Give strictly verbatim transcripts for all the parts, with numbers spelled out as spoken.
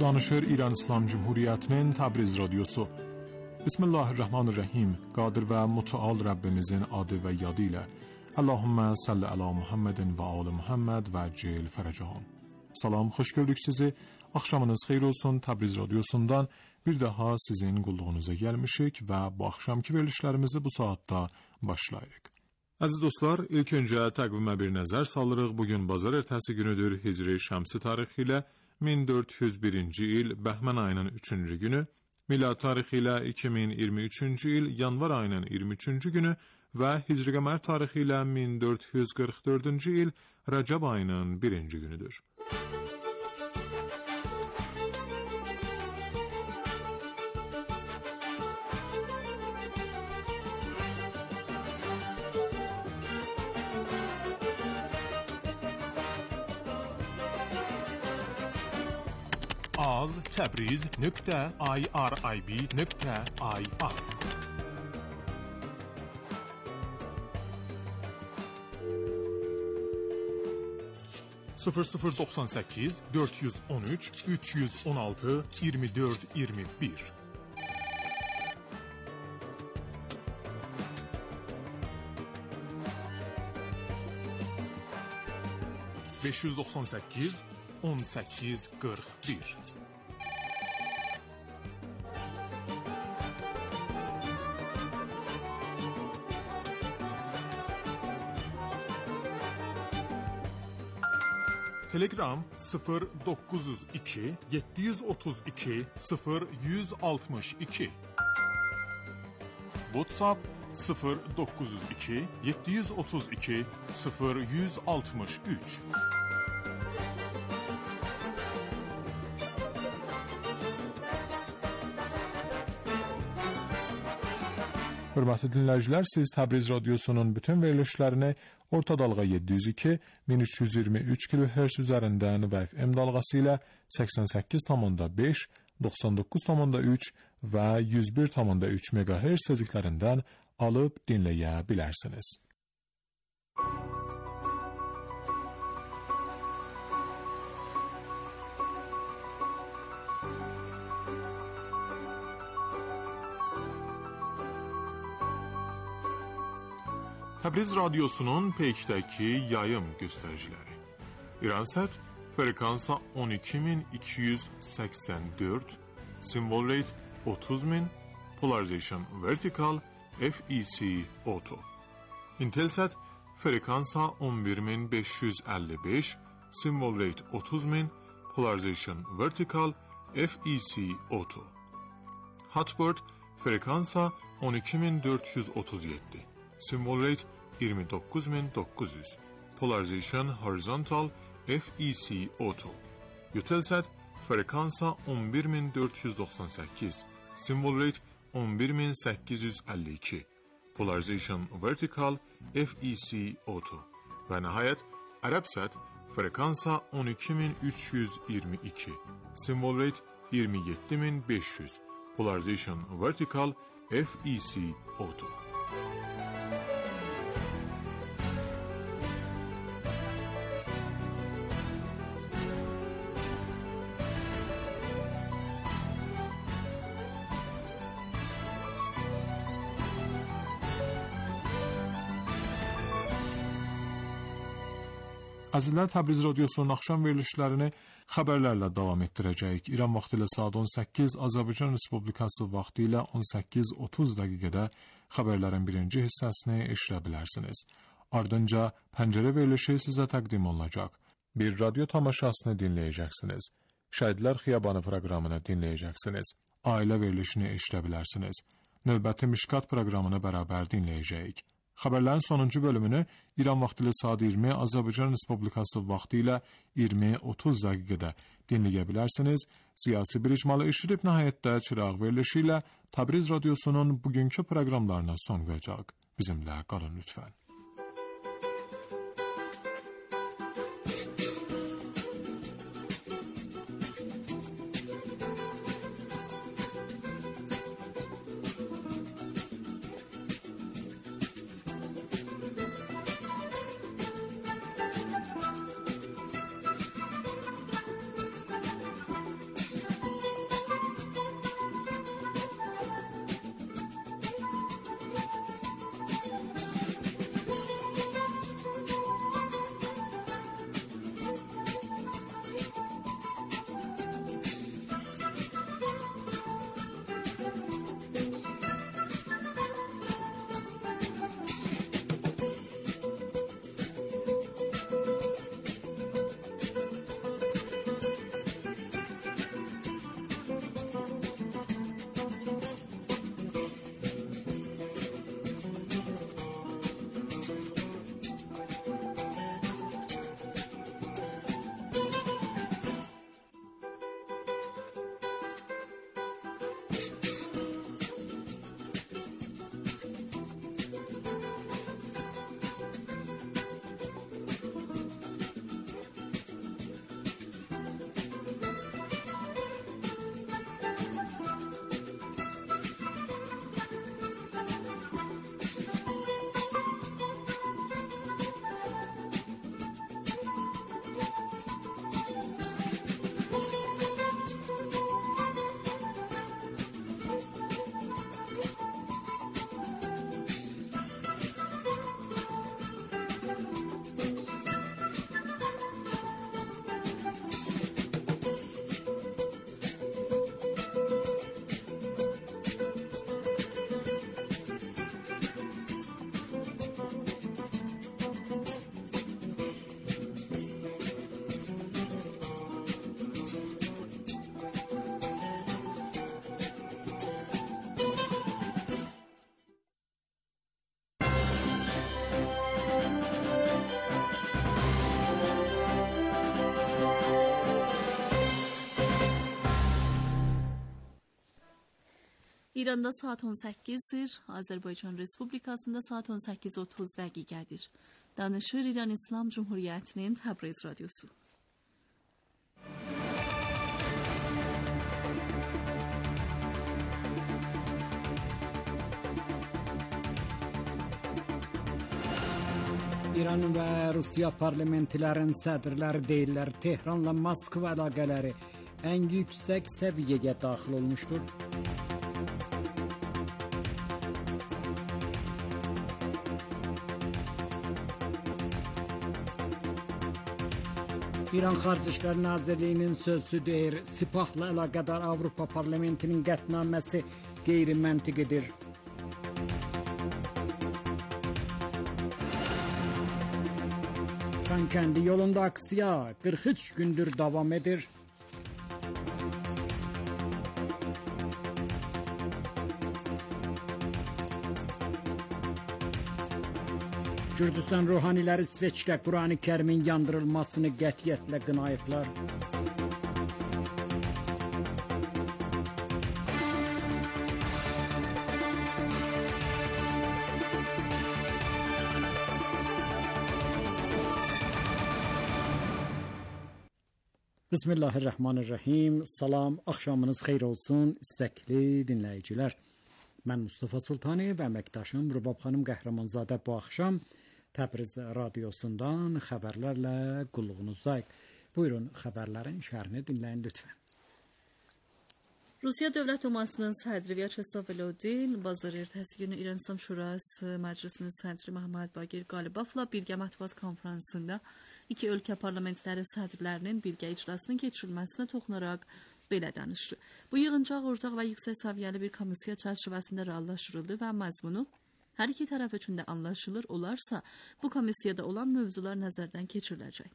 Danışır İran İslam Cumhuriyeti'nin Təbriz Radyosu. Bismillahirrahmanirrahim. Qadir və mütəal Rəbbimizin adı və yadı ilə. Allahümmə salli ala Muhammedin və ali Muhammed və cil fərəcəhum. Salam, xoş gördük sizi. Axşamınız xeyir olsun. Təbriz Radyosu'ndan bir daha sizin qulluğunuza gəlmişik və bu axşamki verilişlərimizi bu saatda başlayırıq. Əziz dostlar, ilk öncə təqvimə bir nəzər salırıq. Bugün bazar ertəsi günüdür. Hicri şəmsi tarixi ilə min dörd yüz birinci il Bəhmən ayının üçüncü günü, milad tarixi ilə iki min iyirmi üçüncü il yanvar ayının iyirmi üçüncü günü və Hicri qəmər tarixi ilə min dörd yüz qırx dördüncü il Rəcəb ayının birinci günüdür. az təbriz nöqtə irib nöqtə ir sıfır sıfır doksan sekiz dört yüz on üç üç yüz on altı yirmi dört yirmi bir beş yüz doksan sekiz on sekiz qırx bir Telegram sıfır dokuz yüz iki yeddi yüz otuz iki sıfır yüz altmış iki WhatsApp sıfır dokuz yüz iki yeddi yüz otuz iki sıfır yüz altmış üç Hörmətli dinləyicilər, siz Təbriz Radyosu'nun bütün verilişlərini orta dalğa yeddi yüz iki min üç yüz iyirmi üç kilohertz üzərindən və F M dalğası ilə səksən səkkiz nöqtə beş, doxsan doqquz nöqtə üç və yüz bir nöqtə üç megahertz tezliklərindən alıb dinləyə bilərsiniz. Təbriz Radyosu'nun peykdəki yayım göstəriciləri. İransat frekansa on iki min iki yüz səksən dörd, symbol rate otuz min, polarization vertical, F E C auto. Intelsat frekansa on bir min beş yüz əlli beş, symbol rate otuz min, polarization vertical, F E C auto. Hotbird frekansa on iki min dörd yüz otuz yeddi, symbol rate iyirmi doqquz min doqquz yüz, polarization horizontal, F E C auto. Eutelsat frekansa on bir min dörd yüz doxsan səkkiz, symbol rate on bir min səkkiz yüz əlli iki, polarization vertical, F E C auto. Və nəhayət Arabsat frekansa on iki min üç yüz iyirmi iki, symbol rate iyirmi yeddi min beş yüz, polarization vertical, F E C auto. Əzizlər, Təbriz Radyosu'nun axşam verilişlərini xəbərlərlə davam etdirəcəyik. İran vaxtı ilə saat on səkkiz, Azərbaycan Respublikası vaxtı ilə on səkkiz otuz dəqiqədə xəbərlərin birinci hissəsini eşidə bilərsiniz. Ardınca pəncərə verilişi sizə təqdim olunacaq. Bir radyo tamaşasını dinləyəcəksiniz. Şəhidlər Xiyabanı proqramını dinləyəcəksiniz. Ailə verilişini eşidə bilərsiniz. Növbəti Mişkat proqramını bərabər dinləyəcəyik. Xəbərlərin sonuncu bölümünü İran vaxtı ilə saat iyirmi, Azərbaycan Respublikası vaxtı ilə iyirmi otuz dəqiqədə dinləyə bilərsiniz. Siyasi bir icmalı eşidib nəhayətdə çıraq verilişi ilə Təbriz Radyosu'nun bugünkü proqramlarına son qoyacaq. Bizimlə qalın lütfən. İranda saat on səkkizdir, Azərbaycan Respublikasında saat on səkkiz otuz dəqiqədir. Danışır İran İslam Cumhuriyyətinin Təbriz Radyosu. İran və Rusiya parlamentlərinin sədrləri deyirlər, Tehranla Moskva əlaqələri ən yüksək səviyyəyə daxil olmuşdur. İran Xarici İşlər Nazirliyinin sözü deyir, Sepahla əlaqədar Avropa Parlamentinin qətnaməsi qeyri-məntiqidir. Xankəndi yolunda aksiya qırx üç gündür davam edir. Gürcüstan ruhaniləri İsveçdə Qur'an-ı Kərimin yandırılmasını qətiyyətlə qınayıblar. Bismillahirrahmanirrahim. Salam, axşamınız xeyir olsun, istəkli dinləyicilər. Mən Mustafa Sultani və əməkdaşım Rubab xanım Qəhrəmanzadə bu axşam Təbriz radiosundan xəbərlərlə qulluğunuzdayıq. Buyurun, xəbərlərin şərhini dinləyin lütfən. Rusiya Dövlət Dumasının sədri Vyacheslav Volodin bazar ertəsi günü İran İslam Şurası Məclisinin sədri Məhəmməd Baqir Qalibovla birgə mətbuat konfransında iki ölkə parlamentləri sədrlərinin birgə iclasının keçirilməsinə toxunaraq belə danışdı. Bu yığıncaq ortaq və yüksək səviyyəli bir komissiya çərçivəsində reallaşdırıldı və məzmunu hər iki tərəf üçün də anlaşılır olarsa, bu komissiyada olan mövzular nəzərdən keçiriləcək.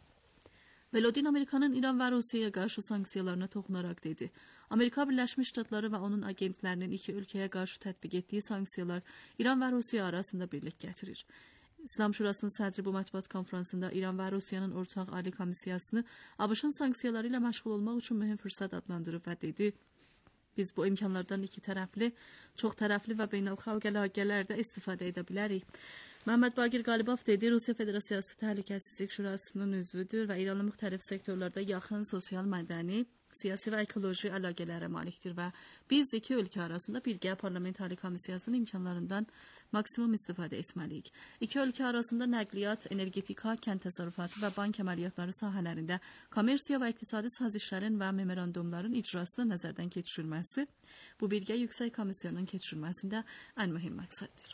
Volodin Amerikanın İran və Rusiyaya qarşı sanksiyalarına toxunaraq dedi. Amerika Birləşmiş Ştatları və onun agentlərinin iki ölkəyə qarşı tətbiq etdiyi sanksiyalar İran və Rusiya arasında birlik gətirir. İslam Şurasının sədri bu mətbuat konfransında İran və Rusiyanın ortaq ali komissiyasını ABŞ-ın sanksiyaları ilə məşğul olmaq üçün mühüm fürsət adlandırıb və dedi. Biz bu imkanlardan iki tərəfli, çox tərəfli və beynəlxalq əlaqələrdə istifadə edə bilərik. Məhəmməd Baqir Qalibov dedi, Rusiya Federasiyası Təhlükəsizlik Şurasının üzvüdür və İranla müxtəlif sektorlarda yaxın sosial, mədəni, siyasi və ekoloji əlaqələrə malikdir və biz iki ölkə arasında birgə parlament ali komissiyasının imkanlarından maksimum istifadə etməliyik. İki ölkə arasında nəqliyyat, energetika, kənd təsərrüfatı və bank əməliyyatları sahələrində kommersiya və iqtisadi sazişlərin və memorandumların icrasını nəzərdən keçirilməsi bu birgə yüksək komissiyanın keçirilməsində ən mühüm məqsəddir.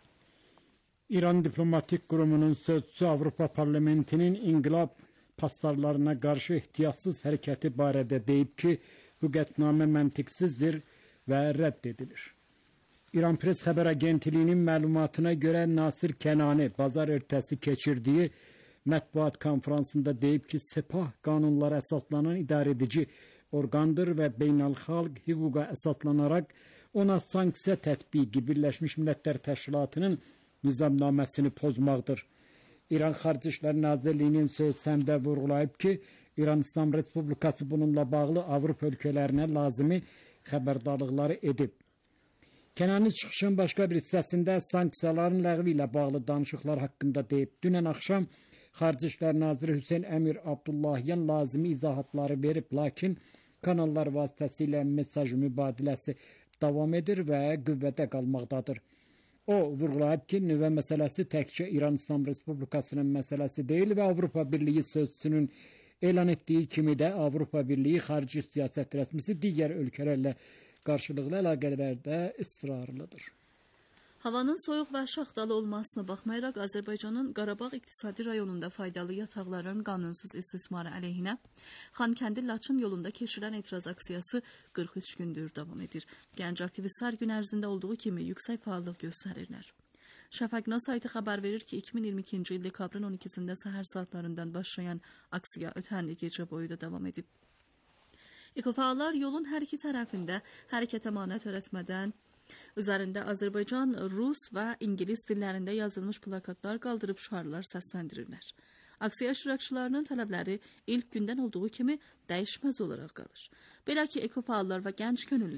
İran Diplomatik Qurumunun sözcüsü Avropa Parlamentinin inqilab paslarlarına qarşı ehtiyatsız hərəkəti barədə deyib ki, bu qətnamə məntiqsizdir və rədd edilir. İran Pres Xəbər Agentliyinin məlumatına görə Nasir Kənani bazar ertəsi keçirdiyi mətbuat konfransında deyib ki, Sepah qanunlara əsaslanan idarəedici orqandır və beynəlxalq hüquqa əsaslanaraq ona sanksiya tətbiqi Birləşmiş Millətlər Təşkilatının nizamnaməsini pozmaqdır. İran Xarici İşlər Nazirliyinin sözündə vurğulayıb ki, İran İslam Respublikası bununla bağlı Avropa ölkələrinə lazımi xəbərdarlıqları edib. Kənani çıxışın başqa bir hissəsində sanksiyaların ləğvi ilə bağlı danışıqlar haqqında deyib. Dünən axşam Xarici İşlər Naziri Hüseyn Əmir Abdullahyan lazımi izahatları verib, lakin kanallar vasitəsilə mesaj mübadiləsi davam edir və qüvvədə qalmaqdadır. O vurğulayıb ki, nüvə məsələsi təkcə İran İslam Respublikasının məsələsi deyil və Avropa Birliyi sözçüsünün elan etdiyi kimi də Avropa Birliyi xarici siyasət rəsmisi digər ölkələrlə qarşılıqlı əlaqələrdə israrlıdır. Havanın soyuq və şaxtalı olmasına baxmayaraq Azərbaycanın Qarabağ iqtisadi rayonunda faydalı yataqların qanunsuz istismarı əleyhinə Xankəndi-Laçın yolunda keçirilən etiraz aksiyası qırx üç gündür davam edir. Gənc aktivistlər gün ərzində olduğu kimi yüksək fəallıq göstərirlər. Şəfəqna saytı xəbər verir ki, iki min iyirmi ikinci il dekabrın on ikisində səhər saatlarından başlayan aksiya ötən gecə boyu da davam edib. Ekofəallar yolun hər iki tərəfində hərəkət əmanət öyrətmədən üzərində Azərbaycan, Rus və İngilis dillərində yazılmış plakatlar qaldırıb şüarlar səsləndirirlər. Aksiya iştirakçılarının tələbləri ilk gündən olduğu kimi dəyişməz olaraq qalır. Belə ki, ekofəallar və gənc könüllülər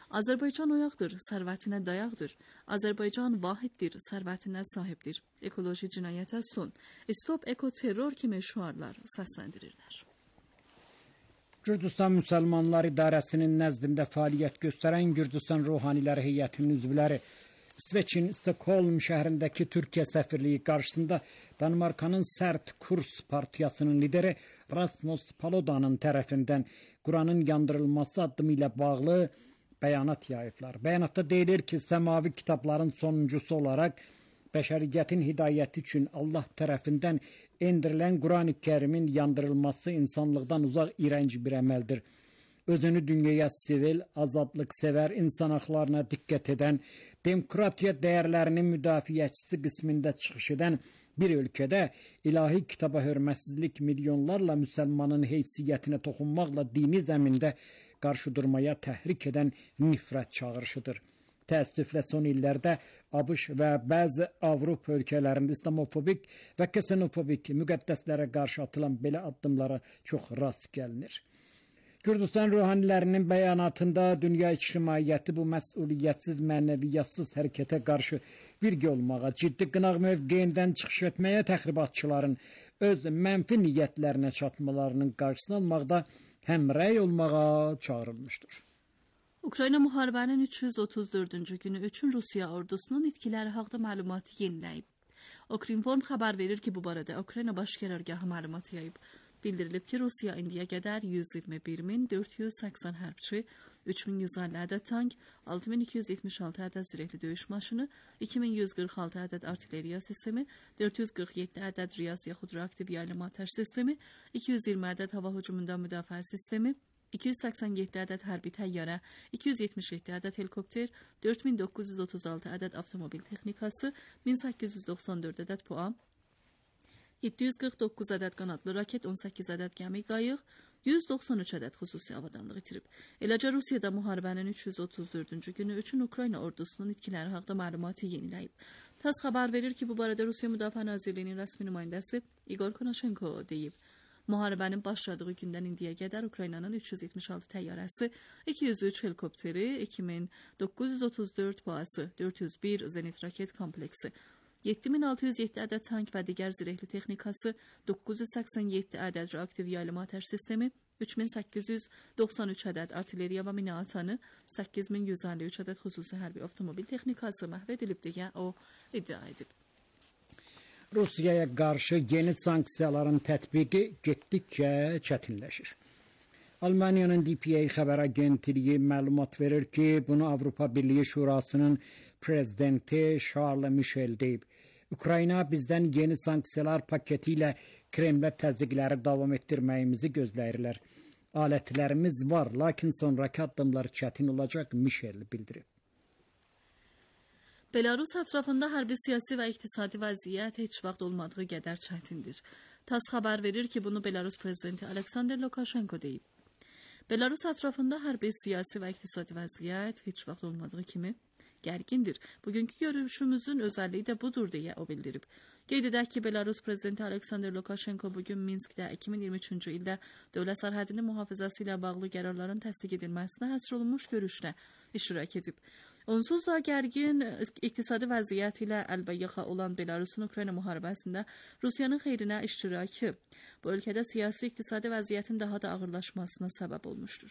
Azərbaycan oyaqdır, sərvətinə dayaqdır. Azərbaycan vahiddir, sərvətinə sahibdir. Ekoloji cinayətə son. Stop ekoterror kimi şüarlar səsləndirirlər. Gürcüstan Müsəlmanlar İdarəsinin nəzdində fəaliyyət göstərən Gürcüstan Ruhaniləri Heyətinin üzvləri İsveçin Stockholm şəhərindəki Türkiyə səfirliyi qarşısında Danimarkanın Sərt Kurs partiyasının lideri Rasmus Paluda'nın tərəfindən Quranın yandırılması addımı ilə bağlı bəyanat yayıblar. Bəyanatda deyilir ki, səmavi kitabların sonuncusu olaraq bəşəriyyətin hidayəti üçün Allah tərəfindən endirilən Quran-ı Kərimin yandırılması insanlıqdan uzaq iğrənc bir əməldir. Özünü dünyaya sivil, azadlıq sevər, insan haqlarına diqqət edən, demokratiya dəyərlərinin müdafiəçisi qismində çıxış edən bir ölkədə ilahi kitaba hörmətsizlik milyonlarla müsəlmanın heysiyyətinə toxunmaqla dini zəmində qarşı durmaya təhrik edən nifrət çağırışıdır. Təəssüflə son illərdə ABŞ və bəzi Avropa ölkələrində islamofobik və ksenofobik müqəddəslərə qarşı atılan belə addımlara çox rast gəlinir. Gürcüstan ruhanilərinin bəyanatında dünya ictimaiyyəti bu məsuliyyətsiz, mənəviyyatsız hərəkətə qarşı birgə olmağa, ciddi qınaq mövqeyindən çıxış etməyə, təxribatçıların öz mənfi niyyətlərinə çatmalarının qarşısını almaqda həmrəy olmağa çağırılmışdır. Ukrayna müharibənin üç yüz otuz dördüncü günü üçün Rusiya ordusunun itkiləri haqda məlumatı yeniləyib. Ukrinform xəbər verir ki, bu barədə Ukrayna Baş Qərargahı məlumat yayıb. Bildirilib ki, Rusiya indiyə qədər yüz iyirmi bir min dörd yüz səksən hərbçi, üç min yüz əlli ədəd tank, altı min iki yüz yetmiş altı ədəd zirehli döyüş maşını, iki min yüz qırx altı ədəd artilleriya sistemi, dörd yüz qırx yeddi ədəd Riyaz yaxud reaktiv yaylım atəş sistemi, iki yüz iyirmi ədəd hava hücumundan müdafiə sistemi, iki yüz səksən yeddi ədəd hərbi təyyarə, iki yüz yetmiş yeddi ədəd helikopter, dörd min doqquz yüz otuz altı ədəd avtomobil texnikası, min səkkiz yüz doxsan dörd ədəd P U A, yeddi yüz qırx doqquz ədəd qanadlı raket, on səkkiz ədəd gəmi qayıq, yüz doxsan üç ədəd xüsusi avadanlıq itirib. Eləcə Rusiyada müharibənin üç yüz otuz dördüncü günü üçün Ukrayna ordusunun itkiləri haqda məlumatı yeniləyib. TASS xəbər verir ki, bu barədə Rusiya Müdafiə Nazirliyinin rəsmi nümayəndəsi Igor Konashenko deyib. Müharibənin başladığı gündən indiyə qədər Ukraynanın üç yüz yetmiş altı təyyarəsi, iki yüz üç helikopteri, iki min doqquz yüz otuz dörd P A S-ı, dörd yüz bir zenit raket kompleksi, yeddi min altı yüz yeddi ədəd tank və digər zirehli texnikası, doqquz yüz səksən yeddi ədəd reaktiv yaylım atəş sistemi, üç min səkkiz yüz doxsan üç ədəd artilleriya və mina atanı, səkkiz min yüz əlli üç ədəd xüsusi hərbi avtomobil texnikası məhv edilib deyə o iddia edib. Rusiyaya qarşı yeni sanksiyaların tətbiqi getdikcə çətinləşir. Almaniyanın D P A xəbər agentliyi məlumat verir ki, bunu Avropa Birliyi Şurasının prezidenti Charles Michel deyib. Ukrayna bizdən yeni sanksiyalar paketi ilə Kremlə təzyiqləri davam etdirməyimizi gözləyirlər. Alətlərimiz var, lakin sonraki addımlar çətin olacaq, Michel bildirib. Belarus ətrafında hərbi, siyasi və iqtisadi vəziyyət heç vaxt olmadığı qədər çətindir. TASS xəbər verir ki, bunu Belarus prezidenti Aleksandr Lukashenko deyib. Belarus ətrafında hərbi, siyasi və iqtisadi vəziyyət heç vaxt olmadığı kimi gərgindir. Bugünkü görüşümüzün özəlliyi də budur deyə o bildirib. Qeyd edək ki, Belarus prezidenti Aleksandr Lukashenko bugün Minskdə iki min iyirmi üçüncü ildə dövlət sərhədinin mühafizəsi ilə bağlı qərarların təsdiq edilməsinə həsr olunmuş görüşdə iştirak edib. Onsuz da gərgin iqtisadi vəziyyət ilə əlbəyaxa olan Belarusun Ukrayna müharibəsində Rusiyanın xeyrinə iştirakı bu ölkədə siyasi iqtisadi vəziyyətin daha da ağırlaşmasına səbəb olmuşdur.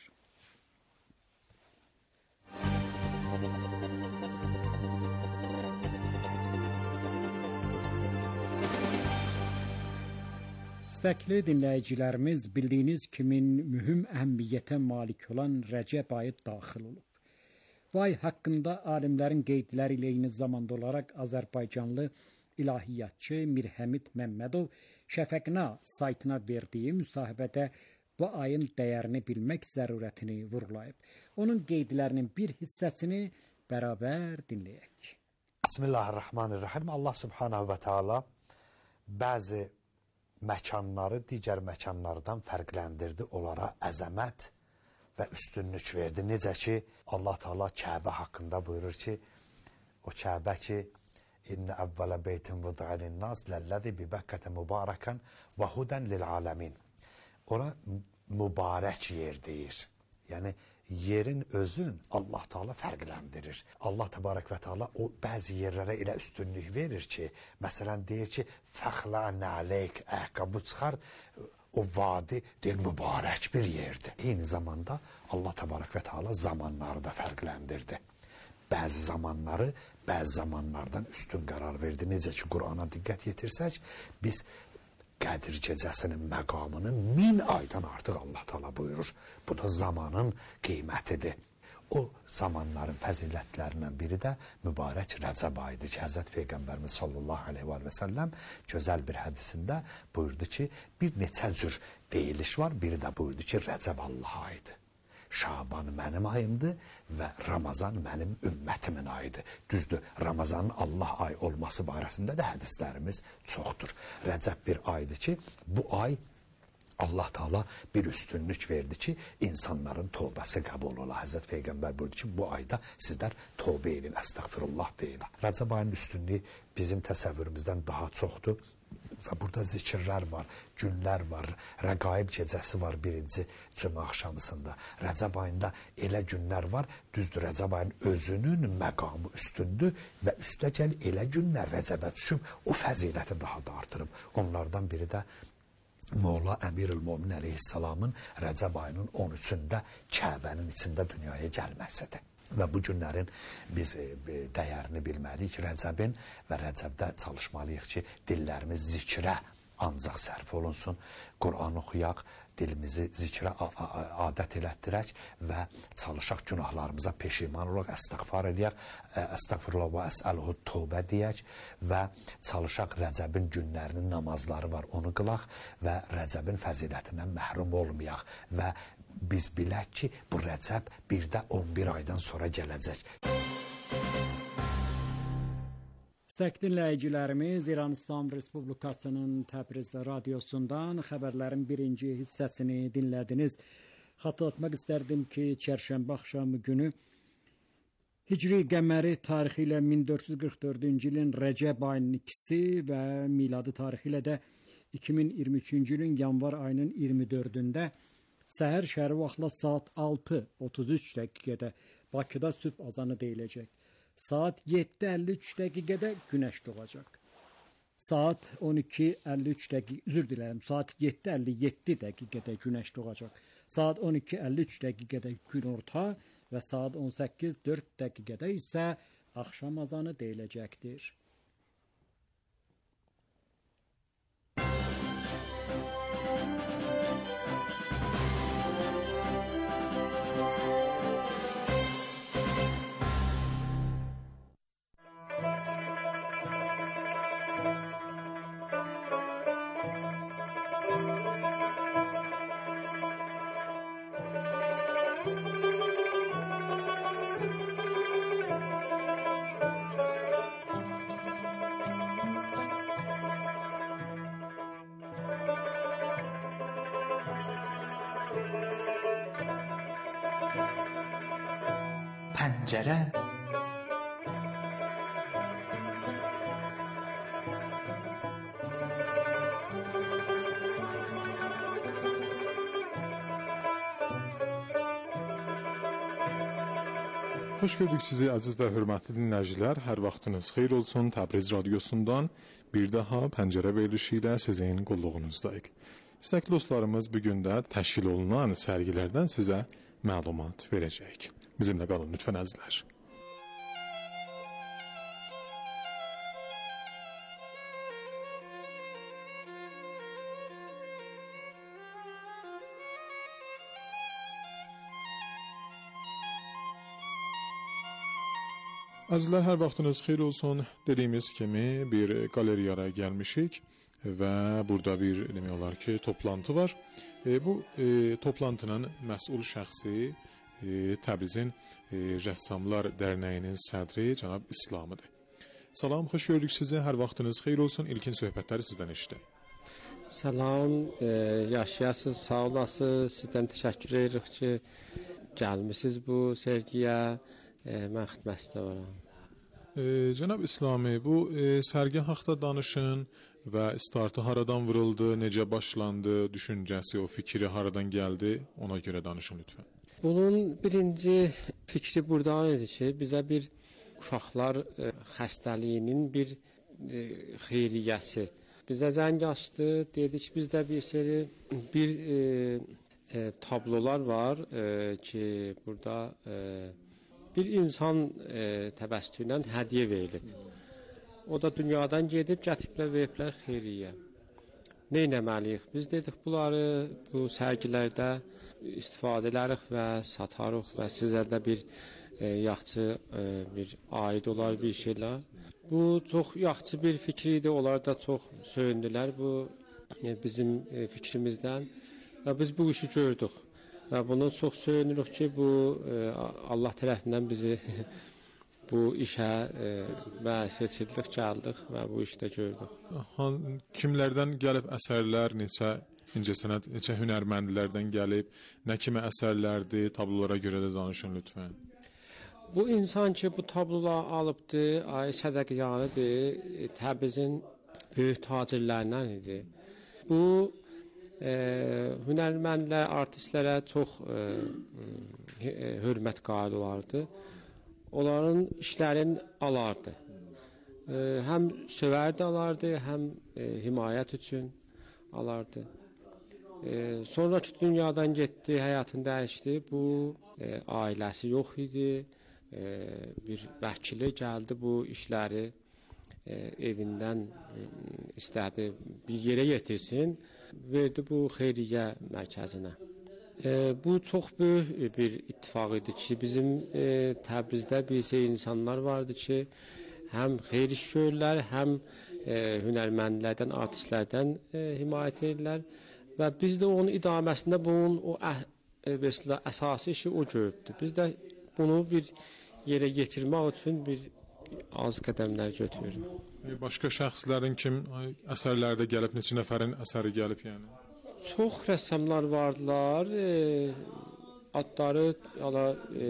İstəkli dinləyicilərimiz, bildiyiniz kimi mühüm əhəmiyyətə malik olan Rəcəb ayı daxil olub. Bu ay haqqında alimlərin qeydləri ilə eyni zamanda olaraq Azərbaycanlı ilahiyyatçı Mirhəmid Məmmədov Şəfəqna saytına verdiyi müsahibədə bu ayın dəyərini bilmək zərurətini vurğulayıb. Onun qeydlərinin bir hissəsini bərabər dinləyək. Bismillahirrahmanirrahim. Allah subhanahu və teala bəzi məkanları digər məkanlardan fərqləndirdi, onlara əzəmət və üstünlük verdi. Necə ki, Allah Teala Kəbə haqqında buyurur ki, o Kəbə ki, İnnə əvvələ beytin vud'a lin-nas ləllazi bi Bəkkətə mübarəkən və hudən lil-aləmin. Ona mübarək yer deyir. Yəni, yerin özün Allah Teala fərqləndirir. Allah Təbarək və Teala o bəzi yerlərə elə üstünlük verir ki, məsələn deyir ki, fəxlən əleyk əhqabı çıxar, o vadi deyir, mübarək bir yerdir. Eyni zamanda Allah Təbarək və Teala zamanları da fərqləndirdi. Bəzi zamanları bəzi zamanlardan üstün qərar verdi. Necə ki, Qurana diqqət yetirsək, biz Qədir gecəsinin məqamını min aydan artıq Allah Teala buyurur. Bu da zamanın qiymətidir. O zamanların fəzilətlərindən biri də mübarək Rəcəb ayıdır ki, Həzrət Peyğəmbərimiz sallallahu aleyhi və səlləm gözəl bir hədisində buyurdu ki, bir neçə cür deyiliş var, biri də buyurdu ki, Rəcəb Allah ayıdır. Şaban mənim ayımdır və Ramazan mənim ümmətimin ayıdır. Düzdür, Ramazanın Allah ayı olması barəsində də hədislərimiz çoxdur. Rəcəb bir aydır ki, bu ay Allah Teala bir üstünlük verdi ki, insanların tövbəsi qəbul ola. Həzrət Peyğəmbər buyurdu ki, bu ayda sizlər tövbə edin, əstəğfirullah deyin. Rəcəb ayının üstünlüyü bizim təsəvvürümüzdən daha çoxdur. Və burada zikirlər var, günlər var, rəqaib gecəsi var birinci cümə axşamısında. Rəcəb ayında elə günlər var, düzdür, Rəcəb ayının özünün məqamı üstündür və üstəcəl elə günlər Rəcəbə düşüb, o fəziləti daha da artırıb. Onlardan biri də Molla Əmirül-Mömin əleyhissalamın Rəcəb ayının on üçündə Kəbənin içində dünyaya gəlməsidir. Və bu günlərin biz e, dəyərini bilməliyik Rəcəbin və Rəcəbdə çalışmalıyıq ki, dillərimiz zikrə ancaq sərf olunsun, Qur'an oxuyaq, dilimizi zikrə adət elətdirək və çalışaq günahlarımıza peşiman olaq, əstəğfar eləyək, əstəğfirullah və əsəluhu tövbə deyək və çalışaq Rəcəbin günlərinin namazları var, onu qılaq və Rəcəbin fəzilətindən məhrum olmayaq və biz bilək ki, bu Rəcəb birdə on bir aydan sonra gələcək. İstəkli dinləyicilərimiz, İran İslam Respublikasının Təbriz radiosundan xəbərlərin birinci hissəsini dinlədiniz. Xatırlatmaq istərdim ki, çərşənbə axşamı günü Hicri qəməri tarixi ilə min dörd yüz qırx dördüncü ilin Rəcəb ayının ikisi və miladi tarixi ilə də iki min iyirmi üçüncü ilin yanvar ayının iyirmi dördündə səhər şəhəri vaxtla saat altı otuz üç dəqiqədə Bakıda sübh azanı deyiləcək. Saat yeddi əlli üç dəqiqədə günəş doğacaq. Saat on iki əlli üç dəqiqə, üzr dilərim, saat yeddi əlli yeddi dəqiqədə günəş doğacaq. Saat on iki əlli üç dəqiqədə günorta və saat on səkkiz dörd dəqiqədə isə axşam azanı deyiləcəkdir. Pəncərə. Xoş gördük sizi əziz və hörmətli dinləyicilər. Hər vaxtınız xeyir olsun. Təbriz radiosundan bir daha pəncərə verilişi ilə sizin qulluğunuzdayıq. İstəkli dostlarımız bu gün də təşkil olunan sərgilərdən sizə məlumat verəcək. Bizimlə qalın lütfən əzizlər. Əzizlər, hər vaxtınız xeyir olsun. Dediyimiz kimi bir qaleriyaya gəlmişik və burada bir demək olar ki, toplantı var. E, bu e, toplantının məsul şəxsi e, Təbrizin e, Rəssamlar Dərnəyinin sədri cənab İslamıdır. Salam, xoş gördük sizi. Hər vaxtınız xeyir olsun. İlkin söhbətləri sizdən eşitdik. Salam, e, yaşayasınız, sağ olasınız. Sizdən təşəkkür edirik ki, gəlmisiniz bu sərgiyə. E, mən xidmətdə varam. E, cənab İslami, bu e, sərgi haqqında danışın və startı haradan vuruldu, necə başlandı, düşüncəsi, o fikri haradan gəldi, ona görə danışın lütfən. Bunun birinci fikri buradan idi ki, bizə bir uşaqlar e, xəstəliyinin bir e, xeyriyyəsi. Bizə zəng açdı, dedi ki, bizdə bir seri bir e, e, tablolar var e, ki, burada e, bir insan e, təbəssütü ilə hədiyyə verilib. O da dünyadan gedib, gətiriblər, veriblər xeyriyyə. Nə etməliyik? Biz dedik, bunları bu sərgilərdə istifadə edərik və satarıq və sizə də bir e, yaxçı e, bir aid olar bir şeylər. Bu çox yaxçı bir fikir idi. Onlar da çox söyündülər bu e, bizim e, fikrimizdən və biz bu işi gördük. Və bundan çox söyünürük ki, bu e, Allah tərəfindən bizi bu işə e, və seçildik, gəldik və bu işdə gördük. Han, kimlərdən gəlib əsərlər, neçə incəsənət, neçə hünərməndilərdən gəlib, nə kimi əsərlərdir, tablolara görə də danışın lütfən. Bu insan ki, bu tabloları alıbdı, Ay Sədəqyanıdır, Təbrizin böyük tacirlərindən idi. Bu e, hünərməndlər, artistlərə çox e, e, hörmət qail olardı. Onların işlərini alardı. E, həm sövərdə alardı, həm e, himayət üçün alardı. E, sonraki dünyadan getdi, həyatını dəyişdi. Bu e, ailəsi yox idi. E, bir vəkili gəldi, bu işləri e, evindən e, istədi, bir yerə yetirsin, verdi bu xeyriyyə mərkəzinə. E, bu çox böyük bir ittifaq idi ki, bizim e, Təbrizdə bir şey insanlar vardı ki, həm xeyir iş görürlər, həm e, hünərməndlərdən, artistlərdən e, himayət edirlər və biz də onun idaməsində bunun o ə, e, əsası işi o görübdür. Biz də bunu bir yerə yetirmək üçün bir az qədəmlər götürürük. E, başqa şəxslərin kim əsərlərdə gəlib, neçə nəfərin əsəri gəlib yəni? Çox rəssamlar vardılar, e, adları ala, e,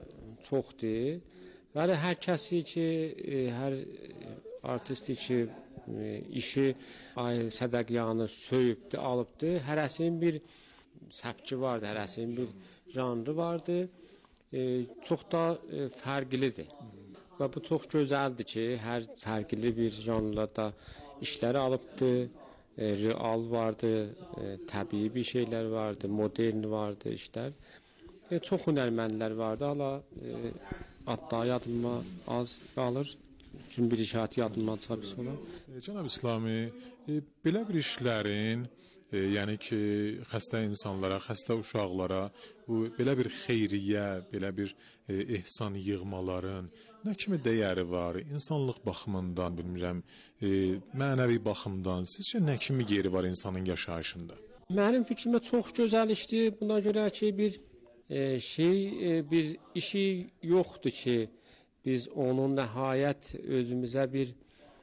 çoxdur. Yəni hər kəsi ki, e, hər artisti ki, e, işi Ay Sədəqyanı söyübdü, alıbdı. Hərəsinin bir səbki vardı, hərəsinin bir janrı vardı. E, çox da e, fərqlidir. Və bu çox gözəldir ki, hər fərqli bir janrda işləri alıbdı. E, real vardı, e, təbii bir şeylər vardı, modern vardı işlər. E, çox hünərməndlər vardı, hala e, adda yadıma az qalır. Çünki bir işarət yadıma çıxarmış olar. E, Cənab İslami, e, belə bir işlərin, e, yəni ki, xəstə insanlara, xəstə uşaqlara, bu belə bir xeyriyyə, belə bir e, ehsan yığmaların nə kimi dəyəri var? İnsanlıq baxımından, bilmirəm, e, mənəvi baxımdan sizcə nə kimi yeri var insanın yaşayışında? Mənim fikrimdə çox gözəl işdir. Buna görə ki, bir e, şey, e, bir işi yoxdur ki, biz onun nəhayət özümüzə bir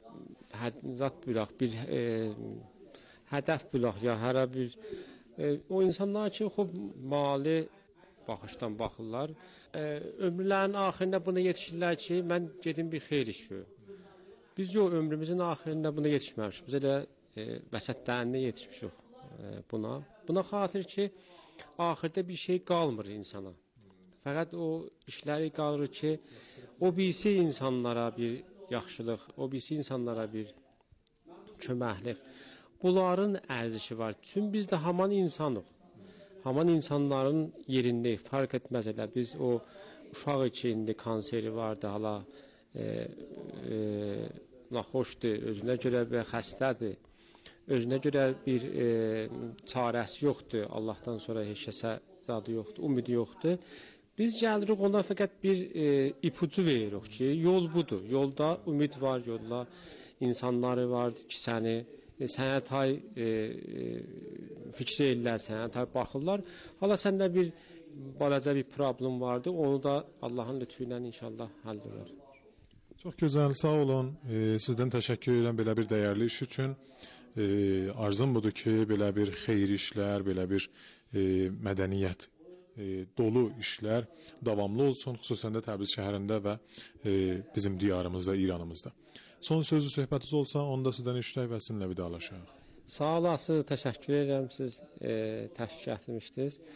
zat bulaq, bir e, hədəf bulaq, ya hərə bir e, o insanlar ki, xub mali baxışdan baxırlar. E, ömrlərin axirində buna yetişirlər ki, mən gedim bir xeyir iş görüm. Biz yox, ömrümüzün axirində buna yetişməmişik. Biz elə e, vəsətlərində yetişmişik e, buna. Buna xatir ki, axirdə bir şey qalmır insana. Fəqət o işləri qalır ki, o birisi insanlara bir yaxşılıq, o birisi insanlara bir köməklik. Bunların ərzişi var. Çünki biz də haman insanıq. Haman insanların yerindəyik, farq etməz elə. Biz o uşaq içində kanseri vardı, hala e, e, naxoşdur, özünə görə bir xəstədir, özünə görə bir e, çarəsi yoxdur, Allahdan sonra heç kəsə zadı yoxdur, ümidi yoxdur. Biz gəlirik ona fəqət bir e, ipucu veririk ki, yol budur, yolda ümid var, yolda insanları var ki, səni E, sənə tay e, e, fikri ellər, sənə tay baxırlar. Hala səndə bir balaca bir problem vardı, onu da Allahın lütfü ilə inşallah həll olar. Çox gözəl, sağ olun. E, sizdən təşəkkür edirəm belə bir dəyərli iş üçün. E, arzum budur ki, belə bir xeyir işlər, belə bir e, mədəniyyət e, dolu işlər davamlı olsun, xüsusən də Təbriz şəhərində və e, bizim diyarımızda, İranımızda. Son sözlü söhbətiniz olsa, onu da sizdən işlək və sizinlə vidalaşaq. Sağ olasınız, təşəkkür edirəm, siz e, təşkil etmişdiniz.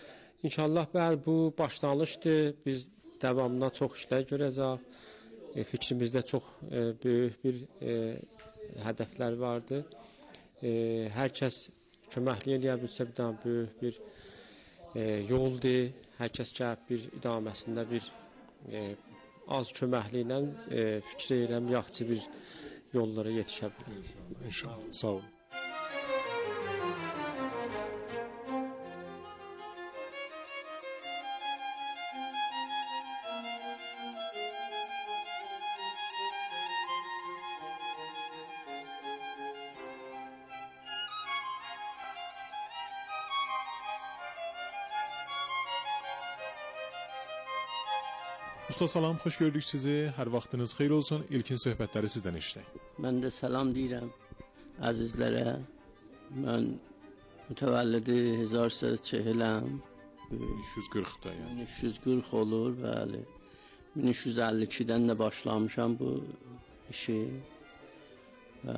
İnşallah bəli bu başlanışdır. Biz davamında çox işlər görəcək. E, fikrimizdə çox e, böyük bir e, hədəflər vardı. E, hər kəs köməklik eləyə bilsə bir daha böyük bir e, yoldur. Hər kəs gəlib bir idaməsində bir e, az köməkliklə e, fikir edirəm yaxşı bir yollara yetişə bilər. İnşallah. Sağ olun. Usta salam, xoş gördük sizi. Hər vaxtınız xeyir olsun. İlkin söhbətləri sizdən eşidək. Mən də salam deyirəm əzizlərə. Mən mütəvəllidi min səksən yüz çırxım. min üç yüz qırxda yəni. min üç yüz qırx olur, bəli. min üç yüz əlli ikidən də başlamışam bu işi. Və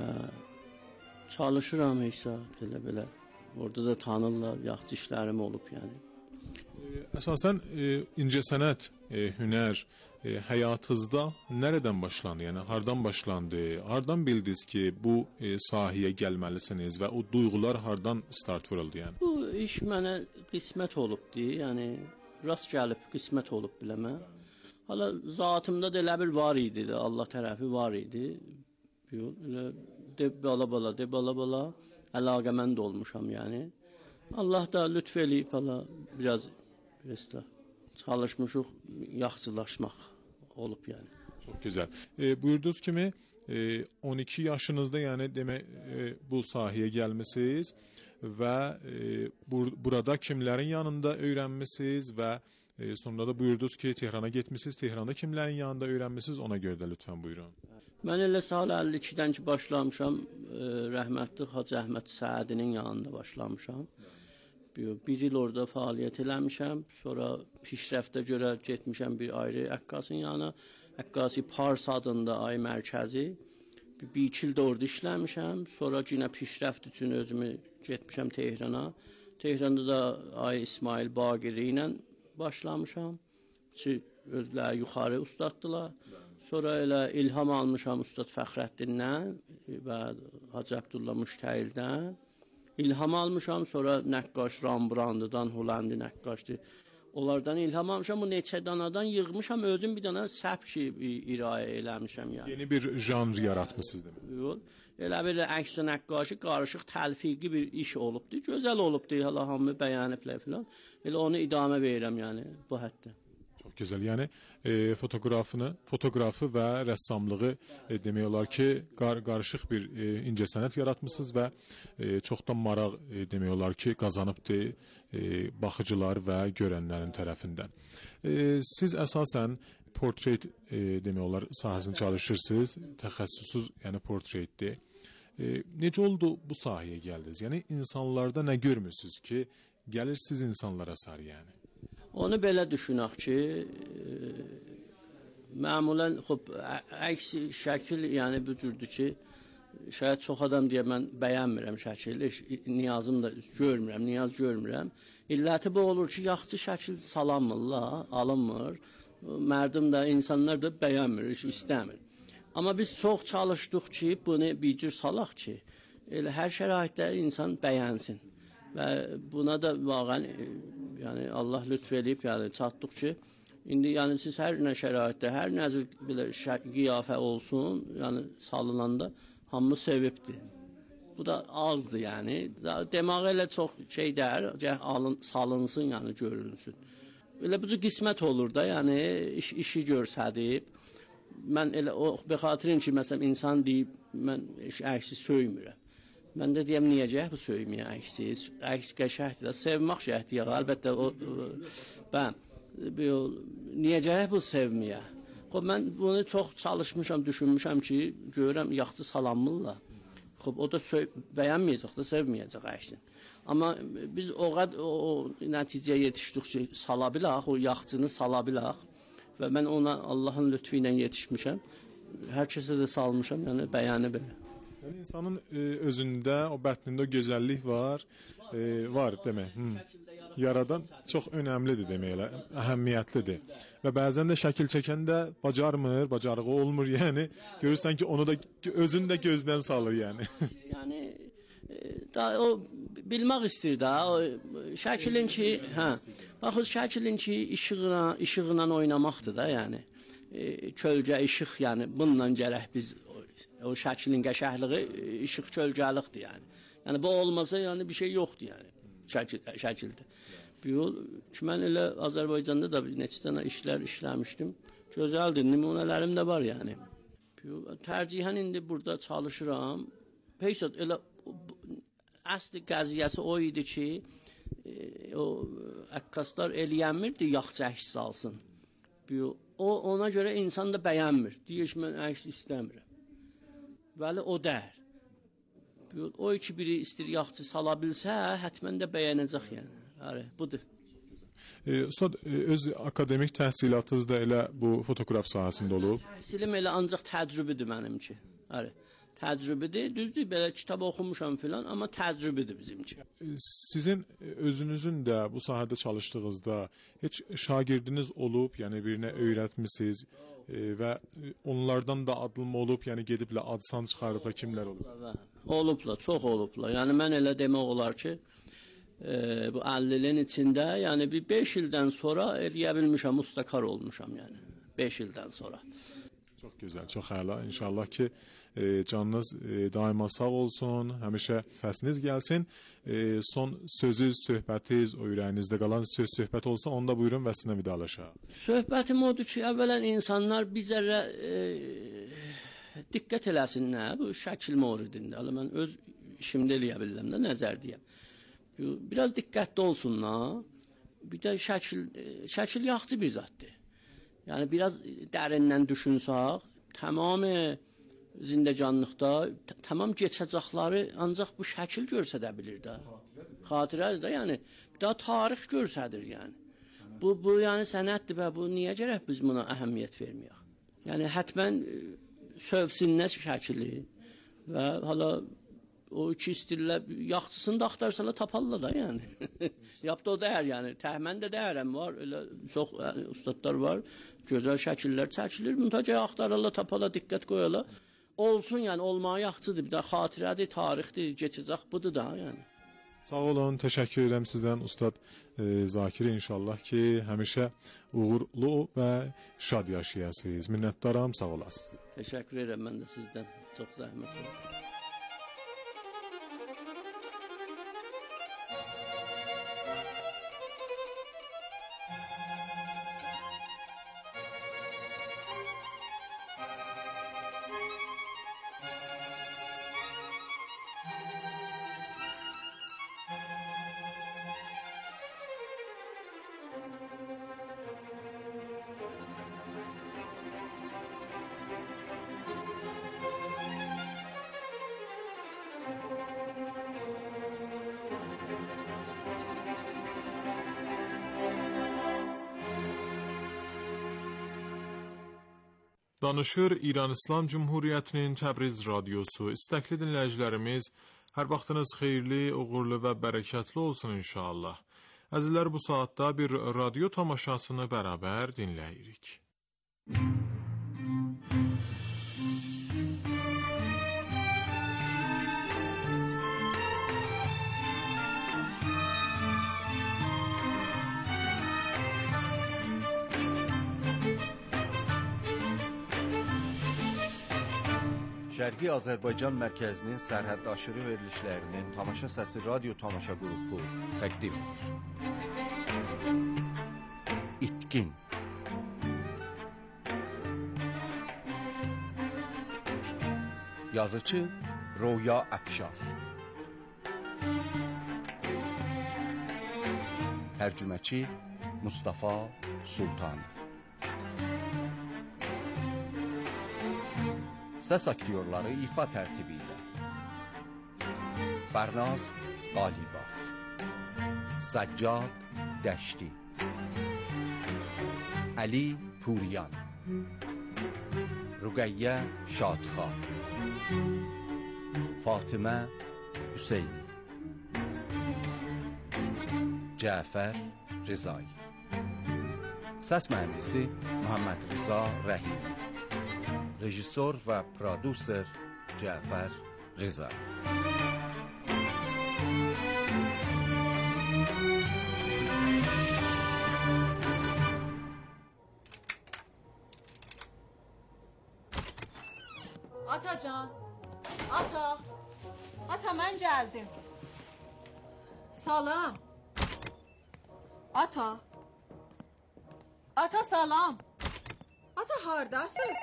çalışıram isə belə belə. Orada da tanırlar, yaxşı işlərim olub yəni. Əsasən e, incəsənət, e, hünər e, həyatınızda nədən başlandı? Yəni hardan başlandı? Hardan bildiniz ki, bu e, sahəyə gəlməlisiniz və o duyğular hardan start vuruldu yəni? Bu iş mənə qismət olubdu. Yəni rast gəlib qismət olub biləmə. Hala zatımda da elə bir var idi, də, Allah tərəfi var idi. Elə de bala bala, de bala bala əlaqəmənd olmuşam yəni. Allah da lütf eləyib hala biraz Rəsla çalışmışıq, yaxşılaşmaq olub yəni. Çox gözəl. E, buyurduğunuz kimi e, on iki yaşınızda yəni demək e, bu sahəyə gəlmisiniz və e, bur burada kimlərin yanında öyrənmisiniz və e, sonra da buyurdunuz ki, Tehrana getmisiniz. Tehranda kimlərin yanında öyrənmisiniz? Ona görə də lütfən buyurun. Mən elə saat əlli ikidən ki başlamışam, e, rəhmətli Hacı Əhməd Səədinin yanında başlamışam. Bir il orada fəaliyyət eləmişəm, sonra pişrəftə görə getmişəm bir ayrı əqqasın yanına, əqqasi Pars adında ay mərkəzi, bir, bir iki il də orada işləmişəm, sonra yenə pişrəft üçün özümü getmişəm Tehrana, Tehranda da ay İsmail Baqiri ilə başlamışam, ki özləri yuxarı ustaddılar, sonra elə ilham almışam Ustad Fəxrəddindən və Hacı Abdullah Müştəhildən, İlham almışam, sonra nəqqaş Rembrandt-dan, Hollandi nəqqaşdır. Onlardan ilham almışam, bu neçə danadan yığmışam, özüm bir dana səbk irayə eləmişəm yəni. Yeni bir janr yaratmışsınız demək. Yox, elə bir əks nəqqaşı qarışıq təlfiqi bir iş olubdu, gözəl olubdu, hala hamı bəyəniblər filan. Elə onu idamə verirəm yəni bu həddə. Çox gözəl. Yəni e, fotoqrafını, fotoqrafı və rəssamlığı e, demək olar ki, qar qarışıq bir e, incəsənət yaratmısınız və e, çoxdan maraq e, demək olar ki, qazanıbdı e, baxıcılar və görənlərin tərəfindən. E, siz əsasən portret e, demək olar sahəsində çalışırsınız, təxəssüsünüz yəni portretdir. E, necə oldu bu sahəyə gəldiniz? Yəni insanlarda nə görmürsünüz ki, gəlirsiniz insanlara sarı yəni? Onu belə düşünək ki, e, məmulən xub əks şəkil yəni bu cürdür ki, şayad çox adam deyə mən bəyənmirəm şəkili, niyazım da görmürəm, niyaz görmürəm. İlləti bu olur ki, yaxşı şəkil salanmırlar, alınmır. Mərdim də, insanlar da bəyənmir, istəmir. Amma biz çox çalışdıq ki, bunu bir cür salaq ki, elə hər şəraitdə insan bəyənsin. Və buna da vaqən yəni Allah lütf eləyib, yəni çatdıq ki, indi yəni siz hər nə şəraitdə, hər nəzir belə qiyafə olsun, yəni salınanda hamı sevibdir. Bu da azdır yəni. Demağı elə çox şey dər, alın, salınsın, yəni görülsün. Elə bu qismət olur da, yəni iş, işi görsədib. Mən elə o bəxatirin ki, məsələn insan deyib, mən əksi söymürəm. Mən də deyəm, niyəcək bu söyməyə əksi? Əks qəşəhdir, sevmək şəhdir, əlbəttə o, bən, niyəcək bu sevməyə? Xob, mən bunu çox çalışmışam, düşünmüşəm ki, görürəm, yaxçı salanmırlar. Xob, o da bəyənməyəcək də, sevməyəcək əksin. Amma biz o qəd o, o nəticəyə yetişdik ki, sala bilək, o yaxçını sala bilək və mən ona Allahın lütfü ilə yetişmişəm. Hər kəsə də salmışam, yəni bəyəni belə. Yəni insanın e, özündə, o bətnində o gözəllik var. e, var demək. Hı. Yaradan çox önəmlidir demək elə, əhəmiyyətlidir. Və bəzən də şəkil çəkəndə bacarmır, bacarığı olmur, yəni görürsən ki, onu da özünü də gözdən salır yəni. Yəni da o bilmək istəyir də, o şəklin ki, hə. Baxın şəklin ki, işıqla, işıqla oynamaqdır da, yəni. E, kölgə, işıq, yəni bununla gərək biz o, o şəklin qəşəhliyi işıq kölgəlikdir yəni. Yəni bu olmasa yəni bir şey yoxdur yəni. Şəkil, şəkildə. Bir yol ki, mən elə Azərbaycanda da bir neçə dənə işlər işləmişdim. Gözəldir, nümunələrim də var yəni. Bir yol, tərcihən indi burada çalışıram. Peysət elə əsli qəziyyəsi o idi ki, e, o əkkaslar eləyənmirdi yaxşı əks alsın. Bir yol, o ona görə insan da bəyənmir. Deyir ki, mən əks istəmirəm. Vəli o dər. O iki biri istir yaxçı sala bilsə, hətmən də bəyənəcək yəni. Həri, budur. E, Ustad, e, öz akademik təhsilatınız da elə bu fotoqraf sahəsində olub? Təhsilim elə ancaq təcrübədir mənimki. Həri, təcrübədir. Düzdür, belə kitab oxumuşam filan, amma təcrübədir bizimki. E, sizin özünüzün də bu sahədə çalışdığınızda heç şagirdiniz olub, yəni birinə öyrətmisiniz e, və onlardan da adılma olub, yəni gediblə adsan çıxarıb da kimlər olub? Olublar, çox olublar. Yəni mən elə demək olar ki, e, bu əlli ilin içində, yəni bir beş ildən sonra eləyə bilmişəm, ustakar olmuşam yəni. beş ildən sonra. Çox gözəl, çox əla. İnşallah ki, e, canınız e, daima sağ olsun, həmişə fəsliniz gəlsin. E, son sözünüz, söhbətiniz, o ürəyinizdə qalan söz söhbət olsa, onda buyurun və sizinlə vidalaşaq. Söhbətim odur ki, əvvələn insanlar bizərə e, diqqət eləsinlər bu şəkil mövridində. Hələ mən öz işimdə eləyə bilirəm də, nəzər deyəm. Biraz diqqətli olsunlar. Bir də şəkil, şəkil yaxçı bir zatdır. Yəni biraz dərindən düşünsək, tamamı zindəcanlıqda tamam keçəcəkləri ancaq bu şəkil görsədə bilir də. Xatirədir də, yəni daha tarix görsədir yəni. Bu bu yəni sənətdir və bu niyə gərək biz buna əhəmiyyət verməyək? Yəni hətmən sövsünlər şəkili və hala o iki istirlər yaxçısını da axtarsalar taparlar da yəni. Yapdı o dəyər yəni. Təhmən də dəyərəm var. Elə çox yəni, ustadlar var. Gözəl şəkillər çəkilir. Müntəcə axtarırlar, taparlar, diqqət qoyarlar. Olsun yəni, olmağı yaxçıdır. Bir də xatirədir, tarixdir, keçəcək budur da yəni. Sağ olun, təşəkkür edirəm sizdən Ustad e, Zakir, inşallah ki, həmişə uğurlu və şad yaşayasınız. Minnətdaram, sağ olasınız. Təşəkkür edirəm mən də sizdən. Çox zəhmət olun. Danışır İran İslam Cumhuriyyətinin Təbriz radiosu. İstəkli dinləyicilərimiz, hər vaxtınız xeyirli, uğurlu və bərəkətli olsun inşallah. Əzizlər, bu saatda bir radio tamaşasını bərabər dinləyirik. Şərqi Azərbaycan mərkəzinin sərhəddaşırı verilişlərinin Tamaşa Səsi Radio Tamaşa qrupu təqdim edir. İtkin Yazıcı Roya Əfşar, Tərcüməçi Mustafa Sultan, Səs aktyorları ifa tərtibi ilə Fərnaz Qalibov, Səccad Dəşti, Əli Puriyan, Rüqəyyə Şadxan, Fatimə Hüseyni, Cəfər Rizai. Səs mühəndisi Muhammed Rıza Rəhimi. Rejissor və prodüser Cəfər Rizai. Atacan, ata, ata mən gəldim. Salam. Ata. Ata salam. Ata hardasınız?